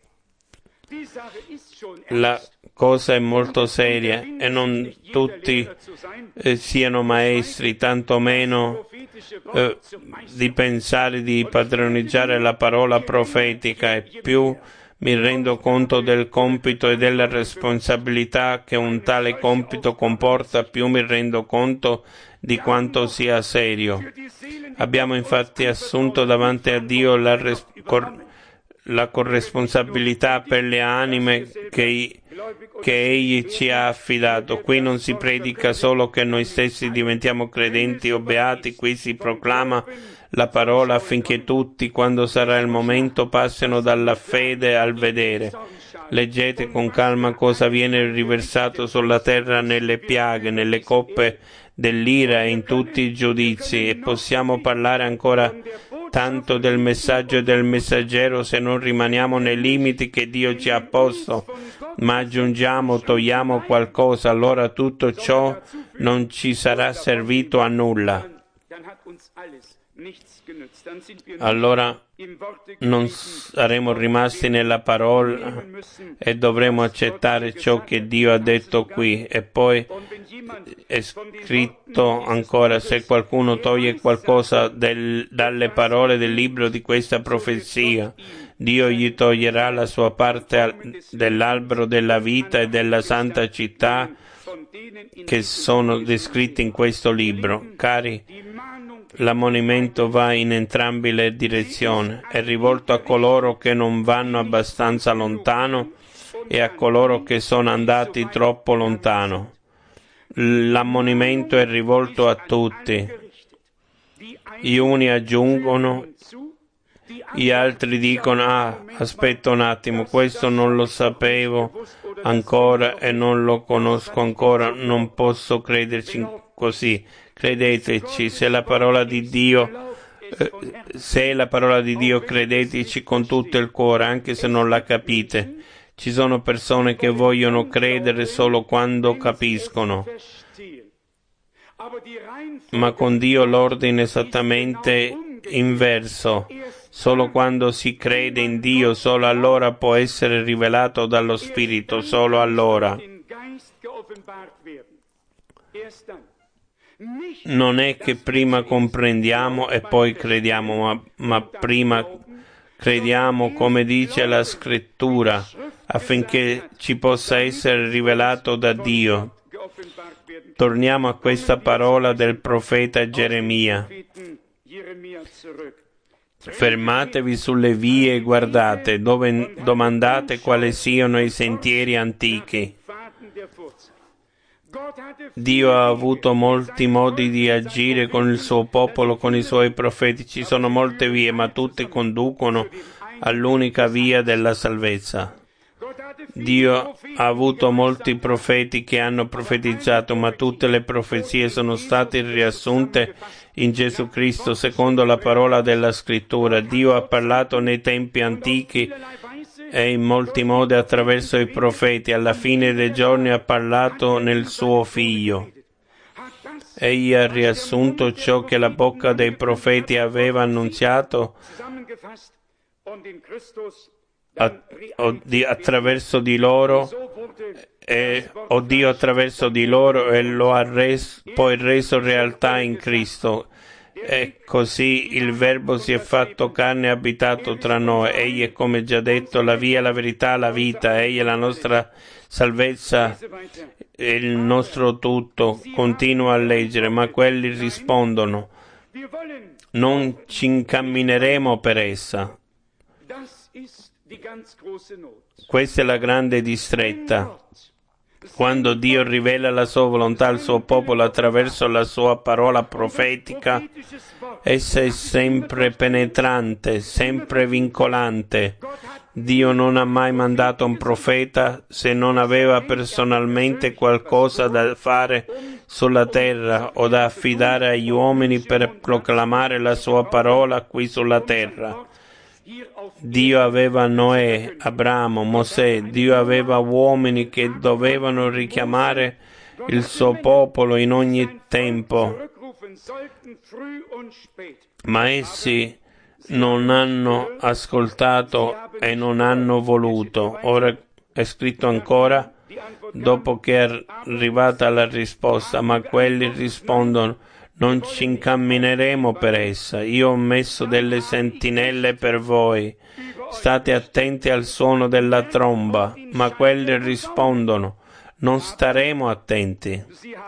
La cosa è molto seria e non tutti siano maestri, tantomeno di pensare di padroneggiare la parola profetica, e più mi rendo conto del compito e della responsabilità che un tale compito comporta, più mi rendo conto di quanto sia serio. Abbiamo infatti assunto davanti a Dio la corresponsabilità per le anime che Egli ci ha affidato. Qui non si predica solo che noi stessi diventiamo credenti o beati, qui si proclama la parola affinché tutti, quando sarà il momento, passino dalla fede al vedere. Leggete con calma cosa viene riversato sulla terra nelle piaghe, nelle coppe dell'ira e in tutti i giudizi, e possiamo parlare ancora tanto del messaggio e del messaggero se non rimaniamo nei limiti che Dio ci ha posto, ma aggiungiamo, togliamo qualcosa, allora tutto ciò non ci sarà servito a nulla. Allora non saremo rimasti nella parola e dovremo accettare ciò che Dio ha detto qui. E poi è scritto ancora: se qualcuno toglie qualcosa dalle parole del libro di questa profezia, Dio gli toglierà la sua parte dell'albero della vita e della santa città che sono descritti in questo libro. Cari, l'ammonimento va in entrambe le direzioni, è rivolto a coloro che non vanno abbastanza lontano e a coloro che sono andati troppo lontano. L'ammonimento è rivolto a tutti. Gli uni aggiungono, gli altri dicono: aspetta un attimo, questo non lo sapevo ancora e non lo conosco ancora, non posso crederci così. Credeteci, se è la parola di Dio, credeteci con tutto il cuore, anche se non la capite. Ci sono persone che vogliono credere solo quando capiscono, ma con Dio l'ordine è esattamente inverso. Solo quando si crede in Dio, solo allora può essere rivelato dallo Spirito, solo allora. Non è che prima comprendiamo e poi crediamo, ma prima crediamo come dice la Scrittura, affinché ci possa essere rivelato da Dio. Torniamo a questa parola del profeta Geremia. Fermatevi sulle vie e guardate, domandate quali siano i sentieri antichi. Dio ha avuto molti modi di agire con il suo popolo, con i suoi profeti. Ci sono molte vie, ma tutte conducono all'unica via della salvezza. Dio ha avuto molti profeti che hanno profetizzato, ma tutte le profezie sono state riassunte in Gesù Cristo secondo la parola della Scrittura. Dio ha parlato nei tempi antichi e in molti modi attraverso i profeti. Alla fine dei giorni ha parlato nel suo Figlio. Egli ha riassunto ciò che la bocca dei profeti aveva annunziato attraverso di loro, e Dio attraverso di loro, e lo ha poi reso realtà in Cristo. E così il Verbo si è fatto carne e abitato tra noi. Egli è, come già detto, la via, la verità, la vita. Egli è la nostra salvezza e il nostro tutto. Continua a leggere, ma quelli rispondono: non ci incammineremo per essa. Questa è la grande distretta. Quando Dio rivela la sua volontà al suo popolo attraverso la sua parola profetica, essa è sempre penetrante, sempre vincolante. Dio non ha mai mandato un profeta se non aveva personalmente qualcosa da fare sulla terra o da affidare agli uomini per proclamare la sua parola qui sulla terra. Dio aveva Noè, Abramo, Mosè. Dio aveva uomini che dovevano richiamare il suo popolo in ogni tempo ma essi non hanno ascoltato e non hanno voluto. Ora è scritto ancora, dopo che è arrivata la risposta, ma quelli rispondono: non ci incammineremo per essa. Io ho messo delle sentinelle per voi. State attenti al suono della tromba. Ma quelli rispondono: non staremo attenti.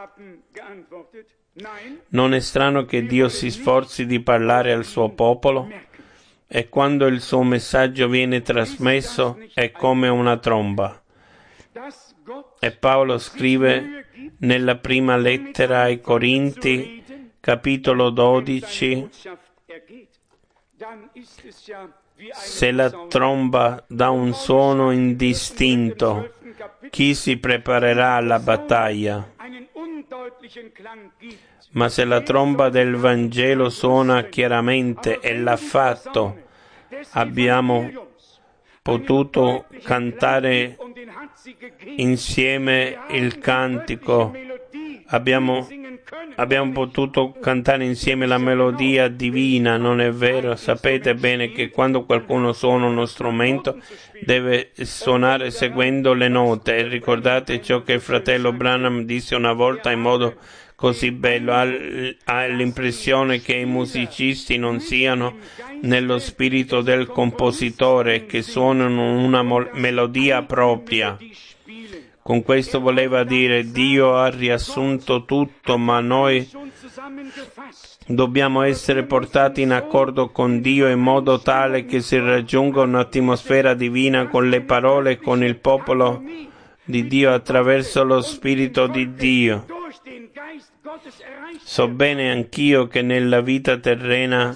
Non è strano che Dio si sforzi di parlare al suo popolo? E quando il suo messaggio viene trasmesso è come una tromba. E Paolo scrive nella prima lettera ai Corinti, capitolo 12, se la tromba dà un suono indistinto, chi si preparerà alla battaglia? Ma se la tromba del Vangelo suona chiaramente, e l'ha fatto, abbiamo potuto cantare insieme il cantico, abbiamo potuto cantare insieme la melodia divina, non è vero? Sapete bene che quando qualcuno suona uno strumento deve suonare seguendo le note, e ricordate ciò che il fratello Branham disse una volta in modo così bello: ha l'impressione che i musicisti non siano nello spirito del compositore, che suonano una melodia propria. Con questo voleva dire: Dio ha riassunto tutto, ma noi dobbiamo essere portati in accordo con Dio in modo tale che si raggiunga un'atmosfera divina con le parole e con il popolo di Dio attraverso lo Spirito di Dio. So bene anch'io che nella vita terrena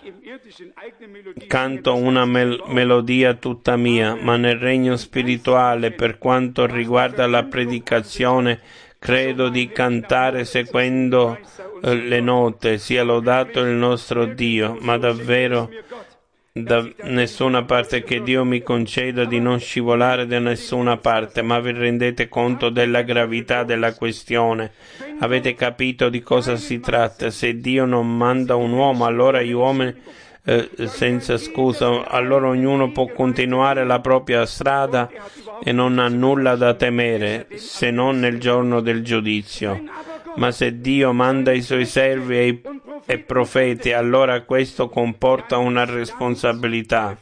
canto una melodia tutta mia, ma nel regno spirituale, per quanto riguarda la predicazione, credo di cantare seguendo le note. Sia lodato il nostro Dio, ma davvero da nessuna parte che Dio mi conceda di non scivolare da nessuna parte. Ma vi rendete conto della gravità della questione? Avete capito di cosa si tratta? Se Dio non manda un uomo, allora gli uomini senza scusa, allora ognuno può continuare la propria strada e non ha nulla da temere, se non nel giorno del giudizio. Ma se Dio manda i suoi servi e profeti, allora questo comporta una responsabilità.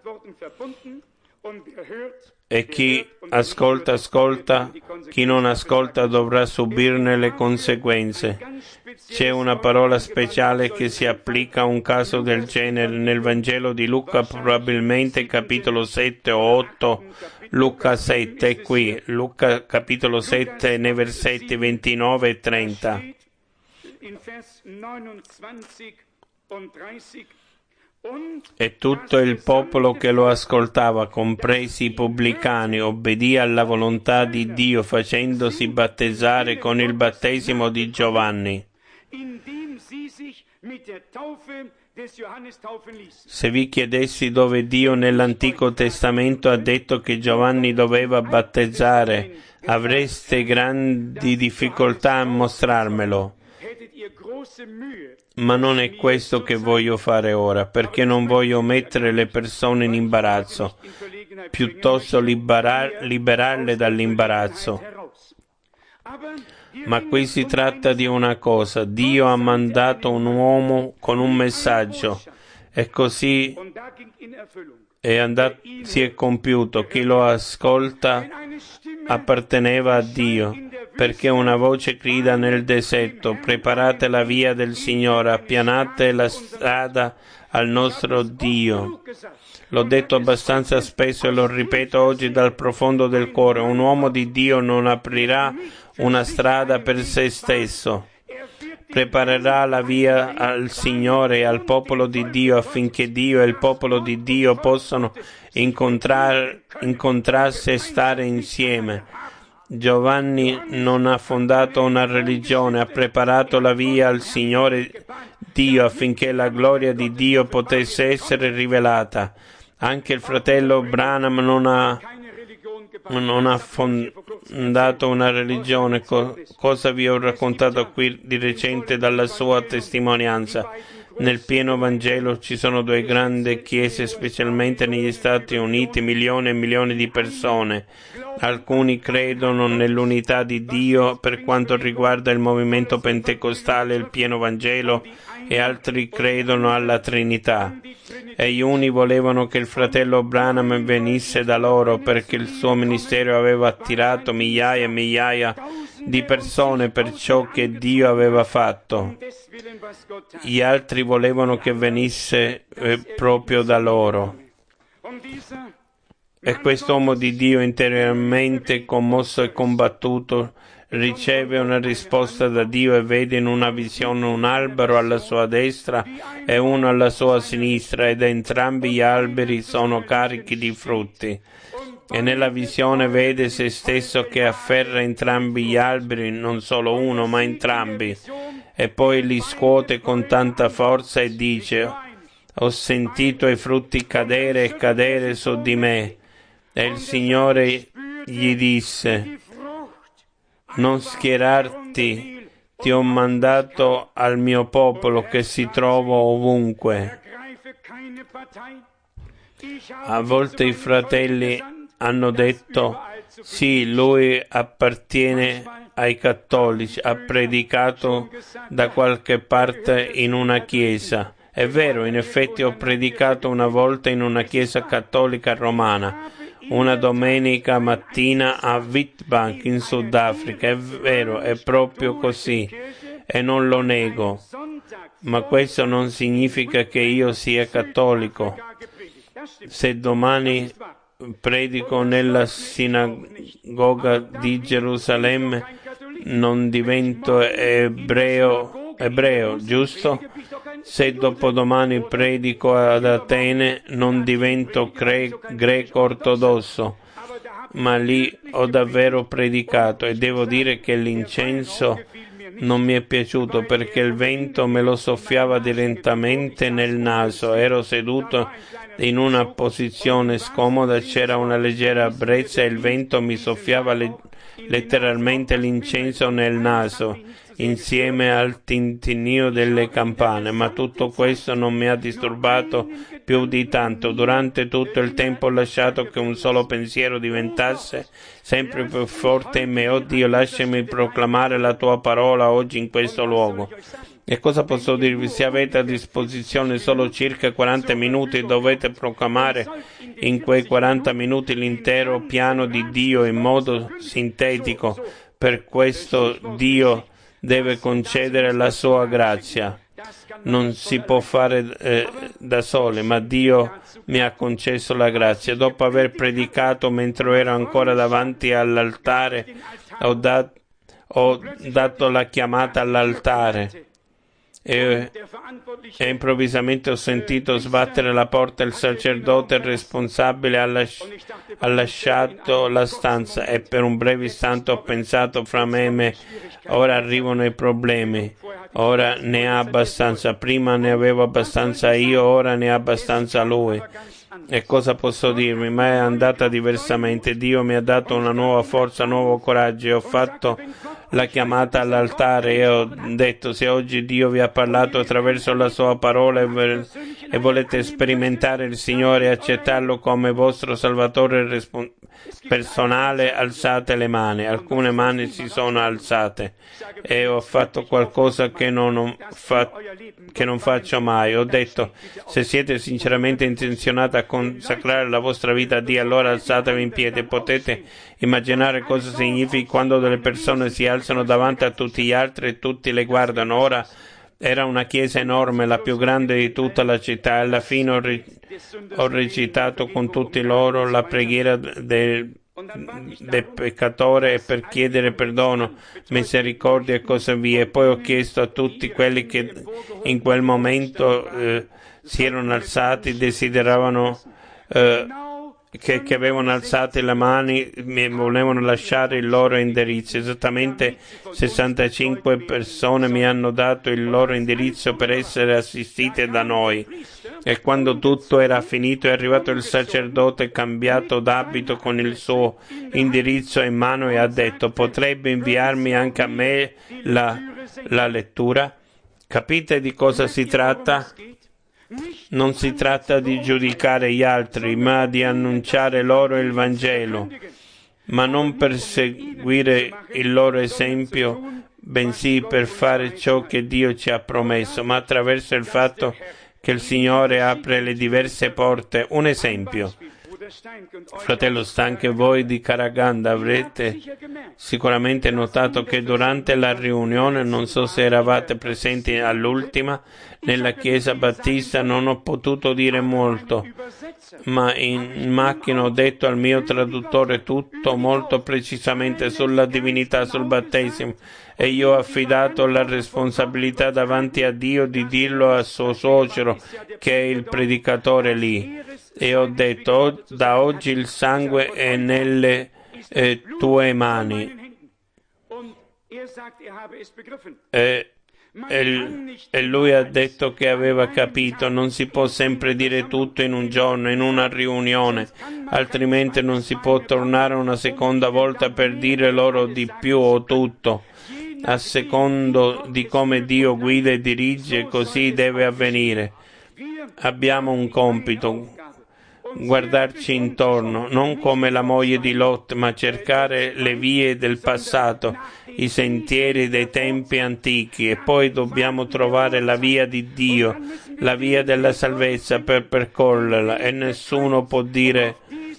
E chi ascolta, ascolta, chi non ascolta dovrà subirne le conseguenze. C'è una parola speciale che si applica a un caso del genere nel Vangelo di Luca, probabilmente capitolo 7 o 8, Luca 7, è qui, Luca capitolo 7 nei versetti 29 e 30. E tutto il popolo che lo ascoltava, compresi i pubblicani, obbedì alla volontà di Dio, facendosi battezzare con il battesimo di Giovanni. Se vi chiedessi dove Dio nell'Antico Testamento ha detto che Giovanni doveva battezzare, avreste grandi difficoltà a mostrarmelo. Ma non è questo che voglio fare ora, perché non voglio mettere le persone in imbarazzo, piuttosto liberarle dall'imbarazzo. Ma qui si tratta di una cosa: Dio ha mandato un uomo con un messaggio, e così si è compiuto. Chi lo ascolta apparteneva a Dio, perché una voce grida nel deserto: preparate la via del Signore, appianate la strada al nostro Dio. L'ho detto abbastanza spesso e lo ripeto oggi dal profondo del cuore: un uomo di Dio non aprirà una strada per se stesso. Preparerà la via al Signore e al popolo di Dio, affinché Dio e il popolo di Dio possano incontrarsi e stare insieme. Giovanni non ha fondato una religione, ha preparato la via al Signore Dio affinché la gloria di Dio potesse essere rivelata. Anche il fratello Branham non ha non ha fondato una religione. Cosa vi ho raccontato qui di recente dalla sua testimonianza? Nel pieno Vangelo ci sono due grandi chiese, specialmente negli Stati Uniti, milioni e milioni di persone. Alcuni credono nell'unità di Dio per quanto riguarda il movimento pentecostale e il pieno Vangelo, e altri credono alla Trinità. E gli uni volevano che il fratello Branham venisse da loro perché il suo ministero aveva attirato migliaia e migliaia di persone per ciò che Dio aveva fatto. Gli altri volevano che venisse proprio da loro. E quest'uomo di Dio, interiormente commosso e combattuto, riceve una risposta da Dio e vede in una visione un albero alla sua destra e uno alla sua sinistra, ed entrambi gli alberi sono carichi di frutti. E nella visione vede se stesso che afferra entrambi gli alberi, non solo uno, ma entrambi, e poi li scuote con tanta forza e dice: ho sentito i frutti cadere e cadere su di me. E il Signore gli disse: non schierarti, ti ho mandato al mio popolo che si trova ovunque. A volte i fratelli hanno detto: sì, lui appartiene ai cattolici, ha predicato da qualche parte in una chiesa. È vero, in effetti ho predicato una volta in una chiesa cattolica romana, una domenica mattina a Witbank in Sudafrica. È vero, è proprio così e non lo nego, ma questo non significa che io sia cattolico. Se domani predico nella sinagoga di Gerusalemme non divento ebreo, giusto? Se dopodomani predico ad Atene non divento greco ortodosso, ma lì ho davvero predicato, e devo dire che l'incenso non mi è piaciuto perché il vento me lo soffiava direttamente nel naso. Ero seduto in una posizione scomoda, c'era una leggera brezza e il vento mi soffiava letteralmente l'incenso nel naso, insieme al tintinnio delle campane, ma tutto questo non mi ha disturbato più di tanto. Durante tutto il tempo ho lasciato che un solo pensiero diventasse sempre più forte in me: oh Dio, lasciami proclamare la tua parola oggi in questo luogo. E cosa posso dirvi? Se avete a disposizione solo circa 40 minuti, dovete proclamare in quei 40 minuti l'intero piano di Dio in modo sintetico. Per questo Dio deve concedere la sua grazia. Non si può fare da soli, ma Dio mi ha concesso la grazia. Dopo aver predicato mentre ero ancora davanti all'altare, ho dato la chiamata all'altare. E improvvisamente ho sentito sbattere la porta. Il sacerdote responsabile ha lasciato la stanza, e per un breve istante ho pensato fra me e me: ora arrivano i problemi, ora ne ha abbastanza. Prima ne avevo abbastanza io, ora ne ha abbastanza lui. E cosa posso dirmi? Ma è andata diversamente. Dio mi ha dato una nuova forza, un nuovo coraggio, e ho fatto la chiamata all'altare e ho detto: se oggi Dio vi ha parlato attraverso la sua parola e volete sperimentare il Signore e accettarlo come vostro Salvatore personale, alzate le mani. Alcune mani si sono alzate, e ho fatto qualcosa che non faccio mai. Ho detto: se siete sinceramente intenzionati a consacrare la vostra vita a Dio, allora alzatevi in piedi. Potete immaginare cosa significa quando delle persone si alzano davanti a tutti gli altri e tutti le guardano. Ora era una chiesa enorme, la più grande di tutta la città, e alla fine ho recitato con tutti loro la preghiera del peccatore per chiedere perdono, misericordia e così via. E poi ho chiesto a tutti quelli che in quel momento si erano alzati, desideravano che avevano alzato le mani, mi volevano lasciare il loro indirizzo. Esattamente 65 persone mi hanno dato il loro indirizzo per essere assistite da noi. E quando tutto era finito è arrivato il sacerdote cambiato d'abito con il suo indirizzo in mano e ha detto: potrebbe inviarmi anche a me la lettura? Capite di cosa si tratta? Non si tratta di giudicare gli altri, ma di annunciare loro il Vangelo, ma non per seguire il loro esempio, bensì per fare ciò che Dio ci ha promesso, ma attraverso il fatto che il Signore apre le diverse porte. Un esempio. Fratello Stein, che voi di Karaganda avrete sicuramente notato che durante la riunione, non so se eravate presenti all'ultima, nella chiesa battista non ho potuto dire molto, ma in macchina ho detto al mio traduttore tutto molto precisamente sulla divinità, sul battesimo, e io ho affidato la responsabilità davanti a Dio di dirlo a suo suocero, che è il predicatore lì. E ho detto: da oggi il sangue è nelle tue mani. E lui ha detto che aveva capito. Non si può sempre dire tutto in un giorno, in una riunione, altrimenti non si può tornare una seconda volta per dire loro di più o tutto. A secondo di come Dio guida e dirige, così deve avvenire. Abbiamo un compito: guardarci intorno, non come la moglie di Lot, ma cercare le vie del passato, i sentieri dei tempi antichi, e poi dobbiamo trovare la via di Dio, la via della salvezza per percorrerla, e nessuno può dire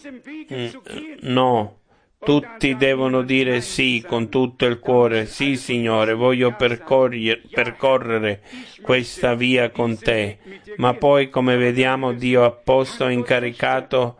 no. Tutti devono dire sì con tutto il cuore: sì, Signore, voglio percorrere questa via con te. Ma poi, come vediamo, Dio ha posto incaricato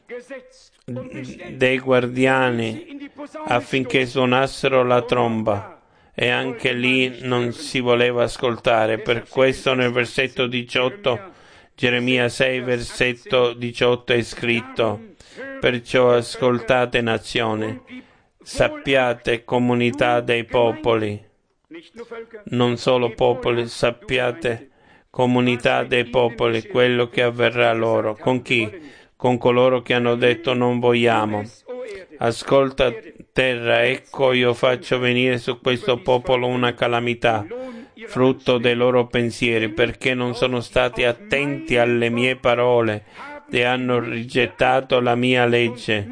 dei guardiani affinché suonassero la tromba, e anche lì non si voleva ascoltare. Per questo nel versetto 18, Geremia 6, versetto 18 è scritto: perciò ascoltate, nazioni, sappiate, comunità dei popoli, non solo popoli, sappiate, comunità dei popoli, quello che avverrà loro. Con chi? Con coloro che hanno detto: non vogliamo. Ascolta, terra, ecco io faccio venire su questo popolo una calamità, frutto dei loro pensieri, perché non sono stati attenti alle mie parole e hanno rigettato la mia legge.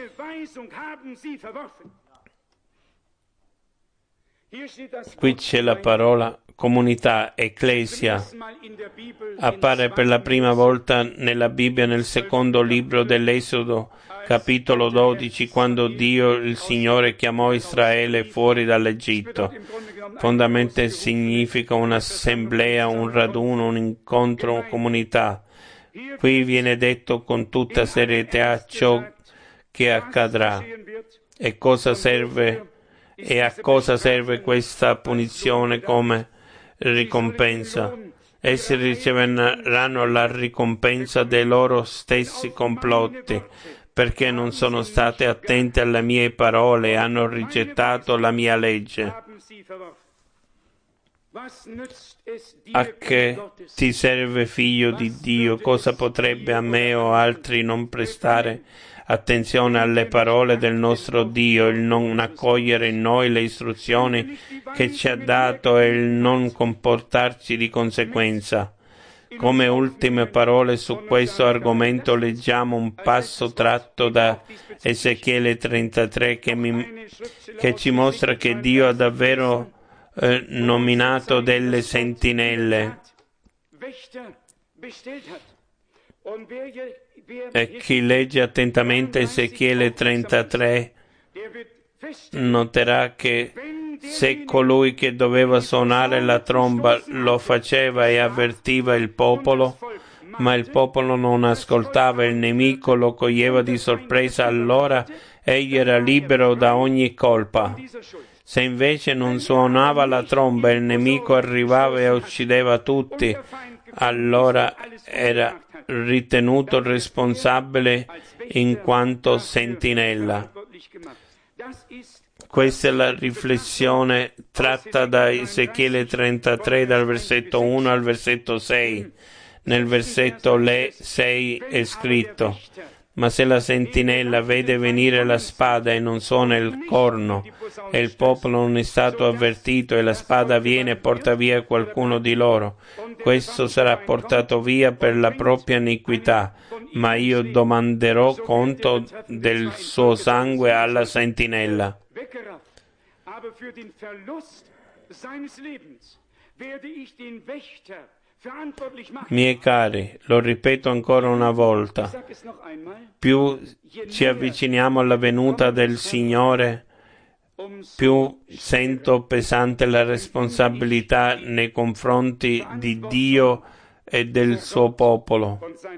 Qui c'è la parola comunità, ecclesia. Appare per la prima volta nella Bibbia nel secondo libro dell'Esodo, capitolo 12, quando Dio, il Signore, chiamò Israele fuori dall'Egitto. Fondamentalmente significa un'assemblea, un raduno, un incontro, una comunità. Qui viene detto con tutta serietà ciò che accadrà e cosa serve, e a cosa serve questa punizione come ricompensa. Essi riceveranno la ricompensa dei loro stessi complotti, perché non sono stati attenti alle mie parole e hanno rigettato la mia legge. A che ti serve, figlio di Dio? Cosa potrebbe a me o altri non prestare attenzione alle parole del nostro Dio, il non accogliere in noi le istruzioni che ci ha dato e il non comportarci di conseguenza? Come ultime parole su questo argomento leggiamo un passo tratto da Ezechiele 33 che ci mostra che Dio ha davvero nominato delle sentinelle, e chi legge attentamente Ezechiele 33 noterà che se colui che doveva suonare la tromba lo faceva e avvertiva il popolo, ma il popolo non ascoltava, il nemico lo coglieva di sorpresa, allora egli era libero da ogni colpa. Se invece non suonava la tromba e il nemico arrivava e uccideva tutti, allora era ritenuto responsabile in quanto sentinella. Questa è la riflessione tratta da Ezechiele 33 dal versetto 1 al versetto 6. Nel versetto 6 è scritto: ma se la sentinella vede venire la spada e non suona il corno, e il popolo non è stato avvertito, e la spada viene e porta via qualcuno di loro, questo sarà portato via per la propria iniquità, ma io domanderò conto del suo sangue alla sentinella. Miei cari, lo ripeto ancora una volta, più ci avviciniamo alla venuta del Signore, più sento pesante la responsabilità nei confronti di Dio e del suo popolo.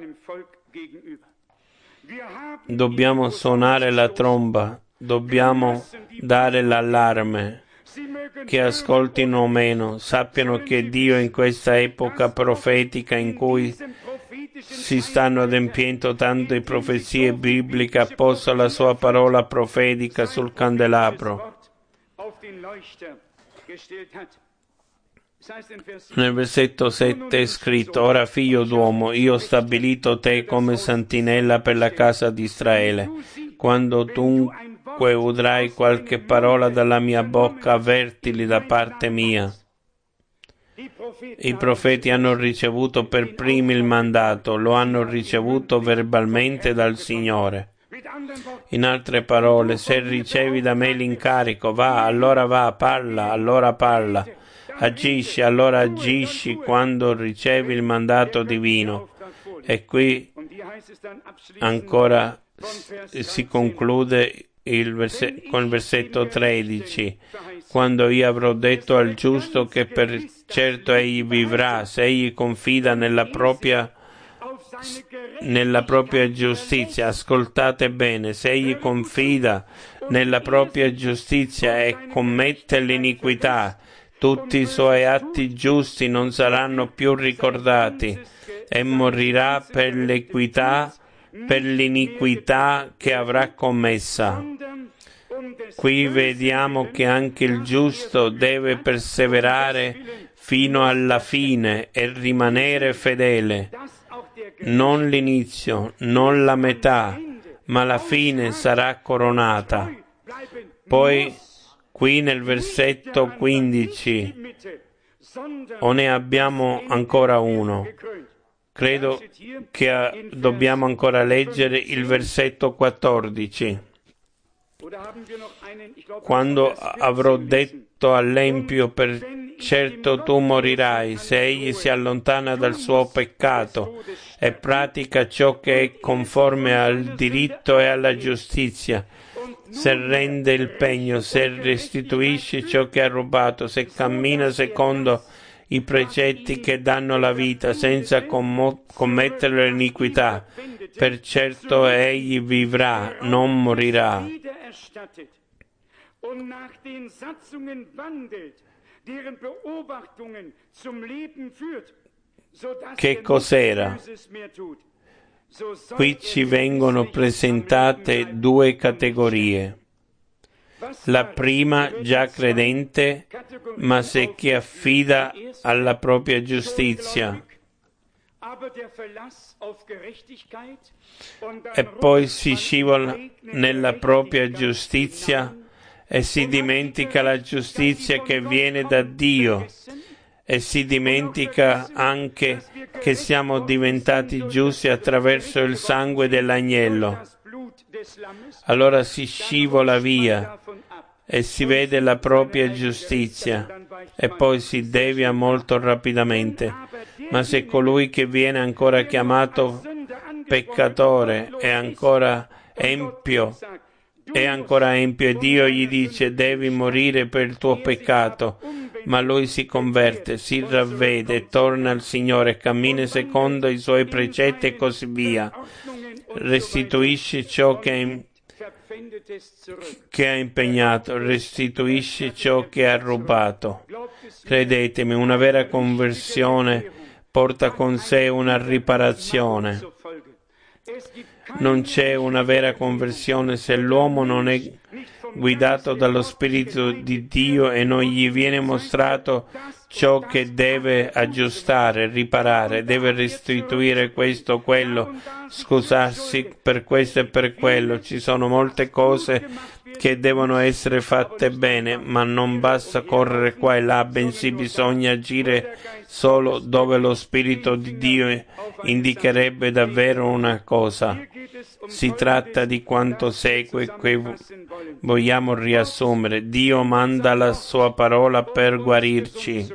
Dobbiamo suonare la tromba, dobbiamo dare l'allarme. Che ascoltino o meno, sappiano che Dio in questa epoca profetica in cui si stanno adempiendo tante profezie bibliche ha posto la sua parola profetica sul candelabro. Nel versetto 7 è scritto: ora figlio d'uomo, io ho stabilito te come sentinella per la casa di Israele. Quando dunque udrai qualche parola dalla mia bocca, avvertili da parte mia. I profeti hanno ricevuto per primi il mandato, lo hanno ricevuto verbalmente dal Signore. In altre parole, se ricevi da me l'incarico, va, parla, allora parla. Agisci, allora agisci quando ricevi il mandato divino. E qui ancora si conclude con il versetto 13. Quando io avrò detto al giusto che per certo egli vivrà, se egli confida nella propria giustizia. Ascoltate bene, se egli confida nella propria giustizia e commette l'iniquità, tutti i suoi atti giusti non saranno più ricordati e morirà per l'equità, per l'iniquità che avrà commessa. Qui vediamo che anche il giusto deve perseverare fino alla fine e rimanere fedele. Non l'inizio, non la metà, ma la fine sarà coronata. Poi, qui nel versetto 15, o ne abbiamo ancora uno? Credo che dobbiamo ancora leggere il versetto 14. Quando avrò detto all'empio, per certo tu morirai, se egli si allontana dal suo peccato e pratica ciò che è conforme al diritto e alla giustizia, se rende il pegno, se restituisce ciò che ha rubato, se cammina secondo i precetti che danno la vita, senza commettere l'iniquità, per certo egli vivrà, non morirà. Che cos'era? Qui ci vengono presentate due categorie. La prima già credente, ma se che affida alla propria giustizia. E poi si scivola nella propria giustizia e si dimentica la giustizia che viene da Dio e si dimentica anche che siamo diventati giusti attraverso il sangue dell'agnello. Allora si scivola via e si vede la propria giustizia e poi si devia molto rapidamente. Ma se colui che viene ancora chiamato peccatore è ancora empio e Dio gli dice devi morire per il tuo peccato, ma lui si converte, si ravvede, torna al Signore, cammina secondo i suoi precetti e così via, restituisce ciò che ha impegnato, restituisce ciò che ha rubato. Credetemi, una vera conversione porta con sé una riparazione. Non c'è una vera conversione se l'uomo non è guidato dallo Spirito di Dio e non gli viene mostrato ciò che deve aggiustare, riparare, deve restituire questo o quello, scusarsi per questo e per quello. Ci sono molte cose che devono essere fatte bene, ma non basta correre qua e là, bensì bisogna agire solo dove lo Spirito di Dio indicherebbe davvero una cosa. Si tratta di quanto segue che vogliamo riassumere. Dio manda la sua parola per guarirci.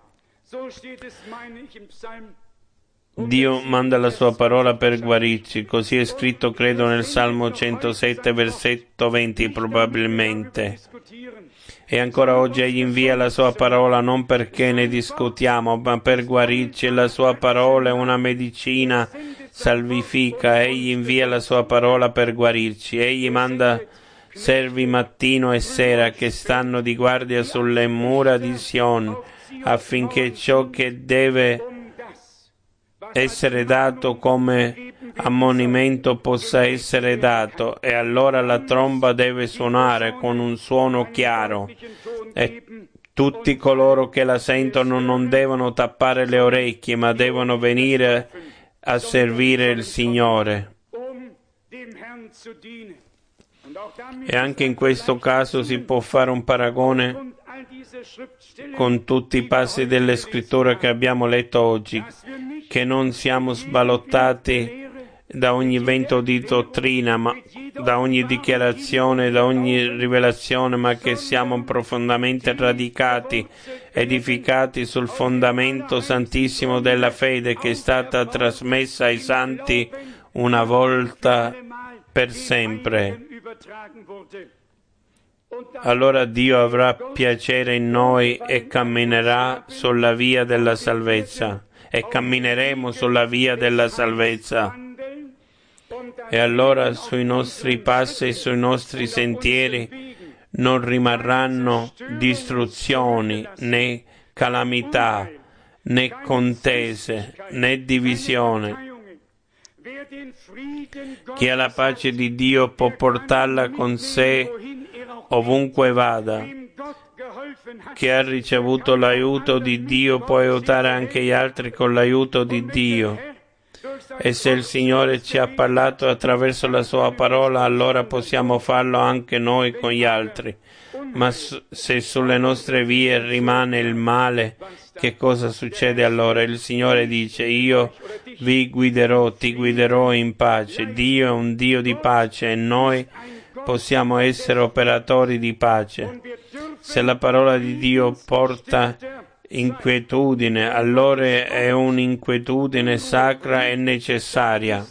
Dio manda la sua parola per guarirci, così è scritto credo nel Salmo 107 versetto 20 probabilmente. E ancora oggi egli invia la sua parola non perché ne discutiamo, ma per guarirci. La sua parola è una medicina salvifica, egli invia la sua parola per guarirci. Egli manda servi mattino e sera che stanno di guardia sulle mura di Sion, affinché ciò che deve essere dato come ammonimento possa essere dato, e allora la tromba deve suonare con un suono chiaro, e tutti coloro che la sentono non devono tappare le orecchie, ma devono venire a servire il Signore. E anche in questo caso si può fare un paragone con tutti i passi delle scritture che abbiamo letto oggi, che non siamo sballottati da ogni vento di dottrina, ma da ogni dichiarazione, da ogni rivelazione, ma che siamo profondamente radicati, edificati sul fondamento santissimo della fede che è stata trasmessa ai santi una volta per sempre. Allora Dio avrà piacere in noi e camminerà sulla via della salvezza, e cammineremo sulla via della salvezza. E allora sui nostri passi e sui nostri sentieri non rimarranno distruzioni, né calamità, né contese, né divisione. Chi ha la pace di Dio può portarla con sé ovunque vada. Chi ha ricevuto l'aiuto di Dio può aiutare anche gli altri con l'aiuto di Dio. E se il Signore ci ha parlato attraverso la sua parola, allora possiamo farlo anche noi con gli altri. Ma se sulle nostre vie rimane il male, che cosa succede allora? Il Signore dice: io vi guiderò, ti guiderò in pace. Dio è un Dio di pace e noi possiamo essere operatori di pace. Se la parola di Dio porta inquietudine, allora è un'inquietudine sacra e necessaria.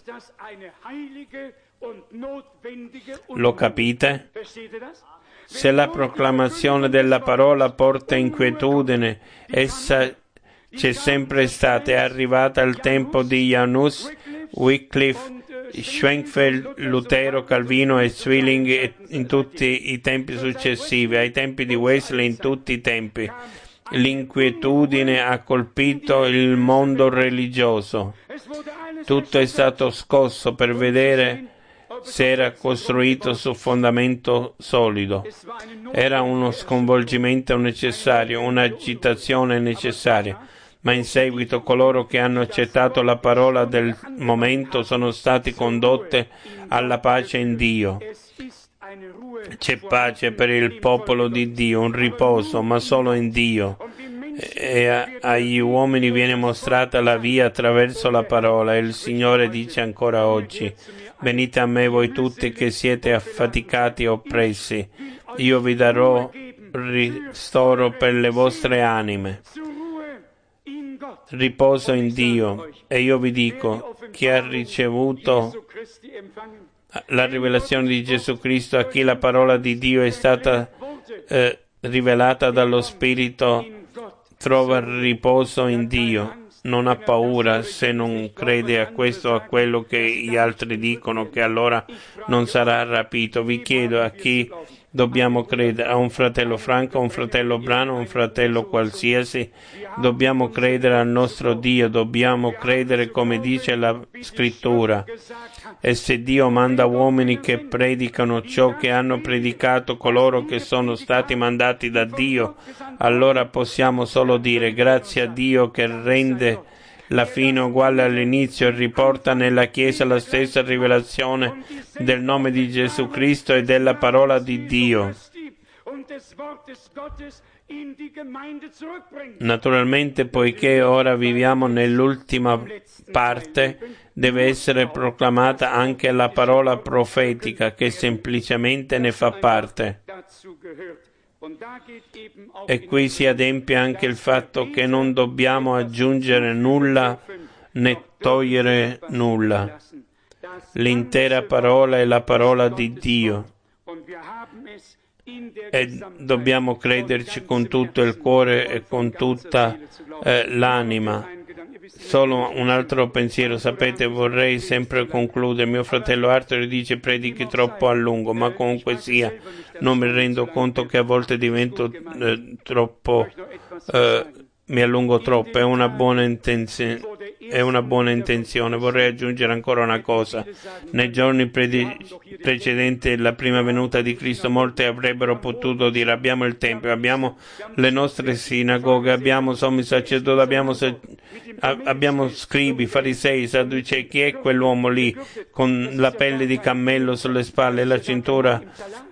Lo capite? Se la proclamazione della parola porta inquietudine, essa c'è sempre stata, è arrivata al tempo di Janus, Wycliffe, Schwenkfeld, Lutero, Calvino e Zwilling, e in tutti i tempi successivi, ai tempi di Wesley, in tutti i tempi. L'inquietudine ha colpito il mondo religioso. Tutto è stato scosso per vedere se era costruito su fondamento solido. Era uno sconvolgimento necessario, un'agitazione necessaria. Ma in seguito coloro che hanno accettato la parola del momento sono stati condotte alla pace in Dio. C'è pace per il popolo di Dio, un riposo, ma solo in Dio. E agli uomini viene mostrata la via attraverso la parola, e il Signore dice ancora oggi: venite a me voi tutti che siete affaticati e oppressi, io vi darò ristoro per le vostre anime. Riposo in Dio. E io vi dico, chi ha ricevuto la rivelazione di Gesù Cristo, a chi la parola di Dio è stata rivelata dallo Spirito, trova riposo in Dio. Non ha paura se non crede a questo o a quello che gli altri dicono, che allora non sarà rapito. Vi chiedo, a chi Dobbiamo credere a un fratello Franco, a un fratello Brano, a un fratello qualsiasi. Dobbiamo credere al nostro Dio, dobbiamo credere come dice la Scrittura. E se Dio manda uomini che predicano ciò che hanno predicato coloro che sono stati mandati da Dio, allora possiamo solo dire grazie a Dio che rende la fine uguale all'inizio e riporta nella Chiesa la stessa rivelazione del nome di Gesù Cristo e della parola di Dio. Naturalmente, poiché ora viviamo nell'ultima parte, deve essere proclamata anche la parola profetica che semplicemente ne fa parte. E qui si adempie anche il fatto che non dobbiamo aggiungere nulla né togliere nulla. L'intera parola è la parola di Dio e dobbiamo crederci con tutto il cuore e con tutta l'anima. Solo un altro pensiero, sapete, vorrei sempre concludere. Mio fratello Arthur dice predichi troppo a lungo, ma comunque sia, non mi rendo conto che a volte divento troppo, mi allungo troppo, è una buona intenzione. Vorrei aggiungere ancora una cosa. Nei giorni precedenti alla prima venuta di Cristo, molti avrebbero potuto dire abbiamo il Tempio, abbiamo le nostre sinagoghe, abbiamo sommi sacerdoti, abbiamo scribi, farisei, sadducei. Chi è quell'uomo lì con la pelle di cammello sulle spalle e la cintura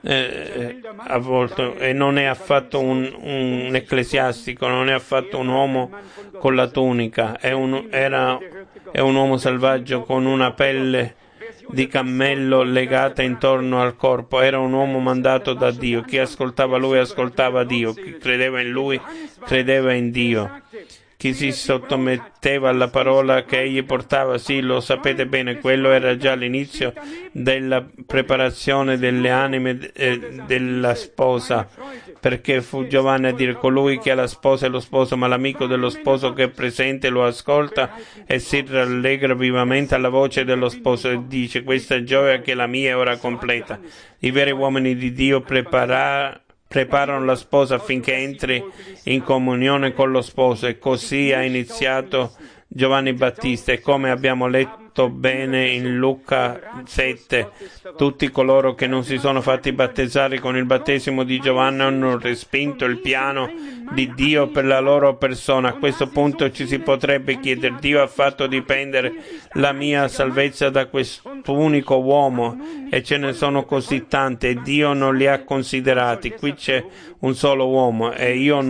avvolto? E non è affatto un ecclesiastico, non è affatto un uomo con la tunica, è un uomo selvaggio con una pelle di cammello legata intorno al corpo. Era un uomo mandato da Dio. Chi ascoltava lui ascoltava Dio, chi credeva in lui credeva in Dio. Chi si sottometteva alla parola che egli portava, sì, lo sapete bene, quello era già l'inizio della preparazione delle anime della sposa, perché fu Giovanni a dire colui che ha la sposa è lo sposo, ma l'amico dello sposo che è presente lo ascolta e si rallegra vivamente alla voce dello sposo e dice questa gioia che la mia è ora completa. I veri uomini di Dio preparano la sposa affinché entri in comunione con lo sposo, e così ha iniziato Giovanni Battista. E come abbiamo letto bene in Luca 7, tutti coloro che non si sono fatti battezzare con il battesimo di Giovanni hanno respinto il piano di Dio per la loro persona. A questo punto ci si potrebbe chiedere: Dio ha fatto dipendere la mia salvezza da quest'unico uomo, e ce ne sono così tante, e Dio non li ha considerati. Qui c'è un solo uomo e io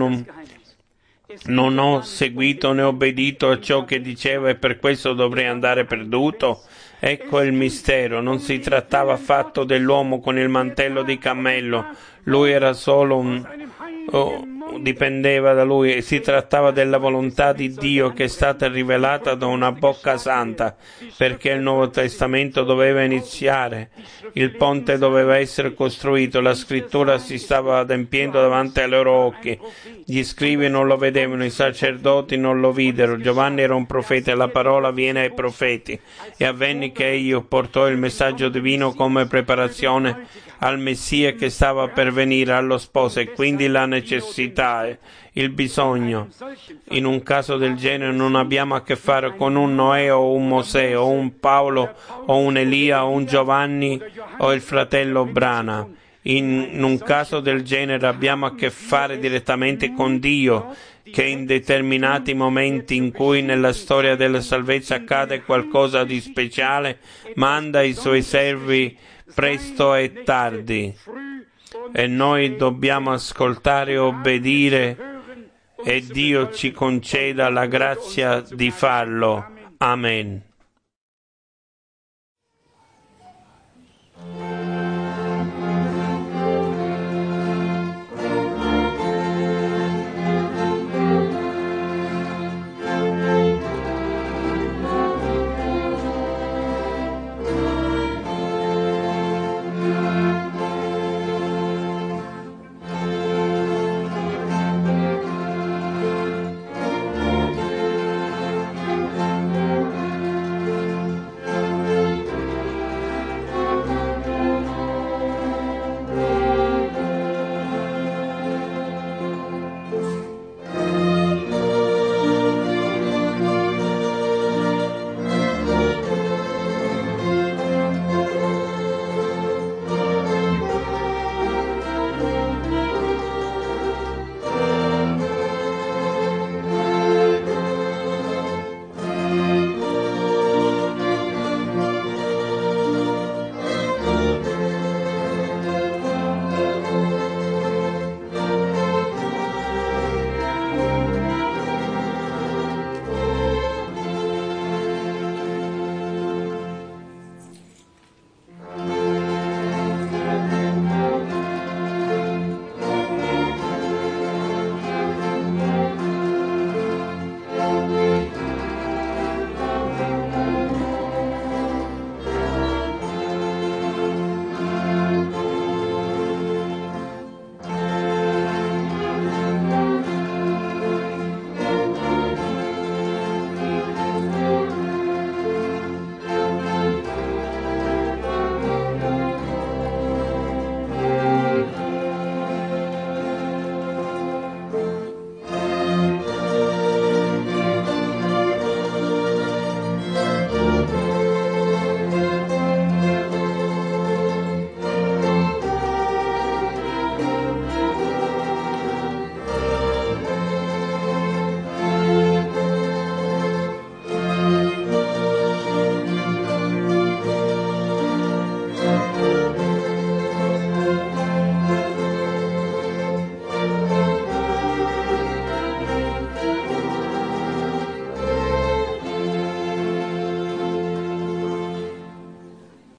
non ho seguito né obbedito a ciò che diceva, e per questo dovrei andare perduto? Ecco il mistero. Non si trattava affatto dell'uomo con il mantello di cammello. Lui era solo dipendeva da lui, e si trattava della volontà di Dio che è stata rivelata da una bocca santa, perché il Nuovo Testamento doveva iniziare, il ponte doveva essere costruito, la scrittura si stava adempiendo davanti ai loro occhi. Gli scribi non lo vedevano, i sacerdoti non lo videro. Giovanni era un profeta e la parola viene ai profeti, e avvenne che egli portò il messaggio divino come preparazione al Messia che stava per venire, allo sposo, e quindi la necessità, il bisogno. In un caso del genere non abbiamo a che fare con un Noè o un Mosè o un Paolo o un Elia o un Giovanni o il fratello Brana. In un caso del genere abbiamo a che fare direttamente con Dio, che in determinati momenti in cui nella storia della salvezza accade qualcosa di speciale, manda i suoi servi presto e tardi, e noi dobbiamo ascoltare e obbedire, e Dio ci conceda la grazia di farlo. Amen.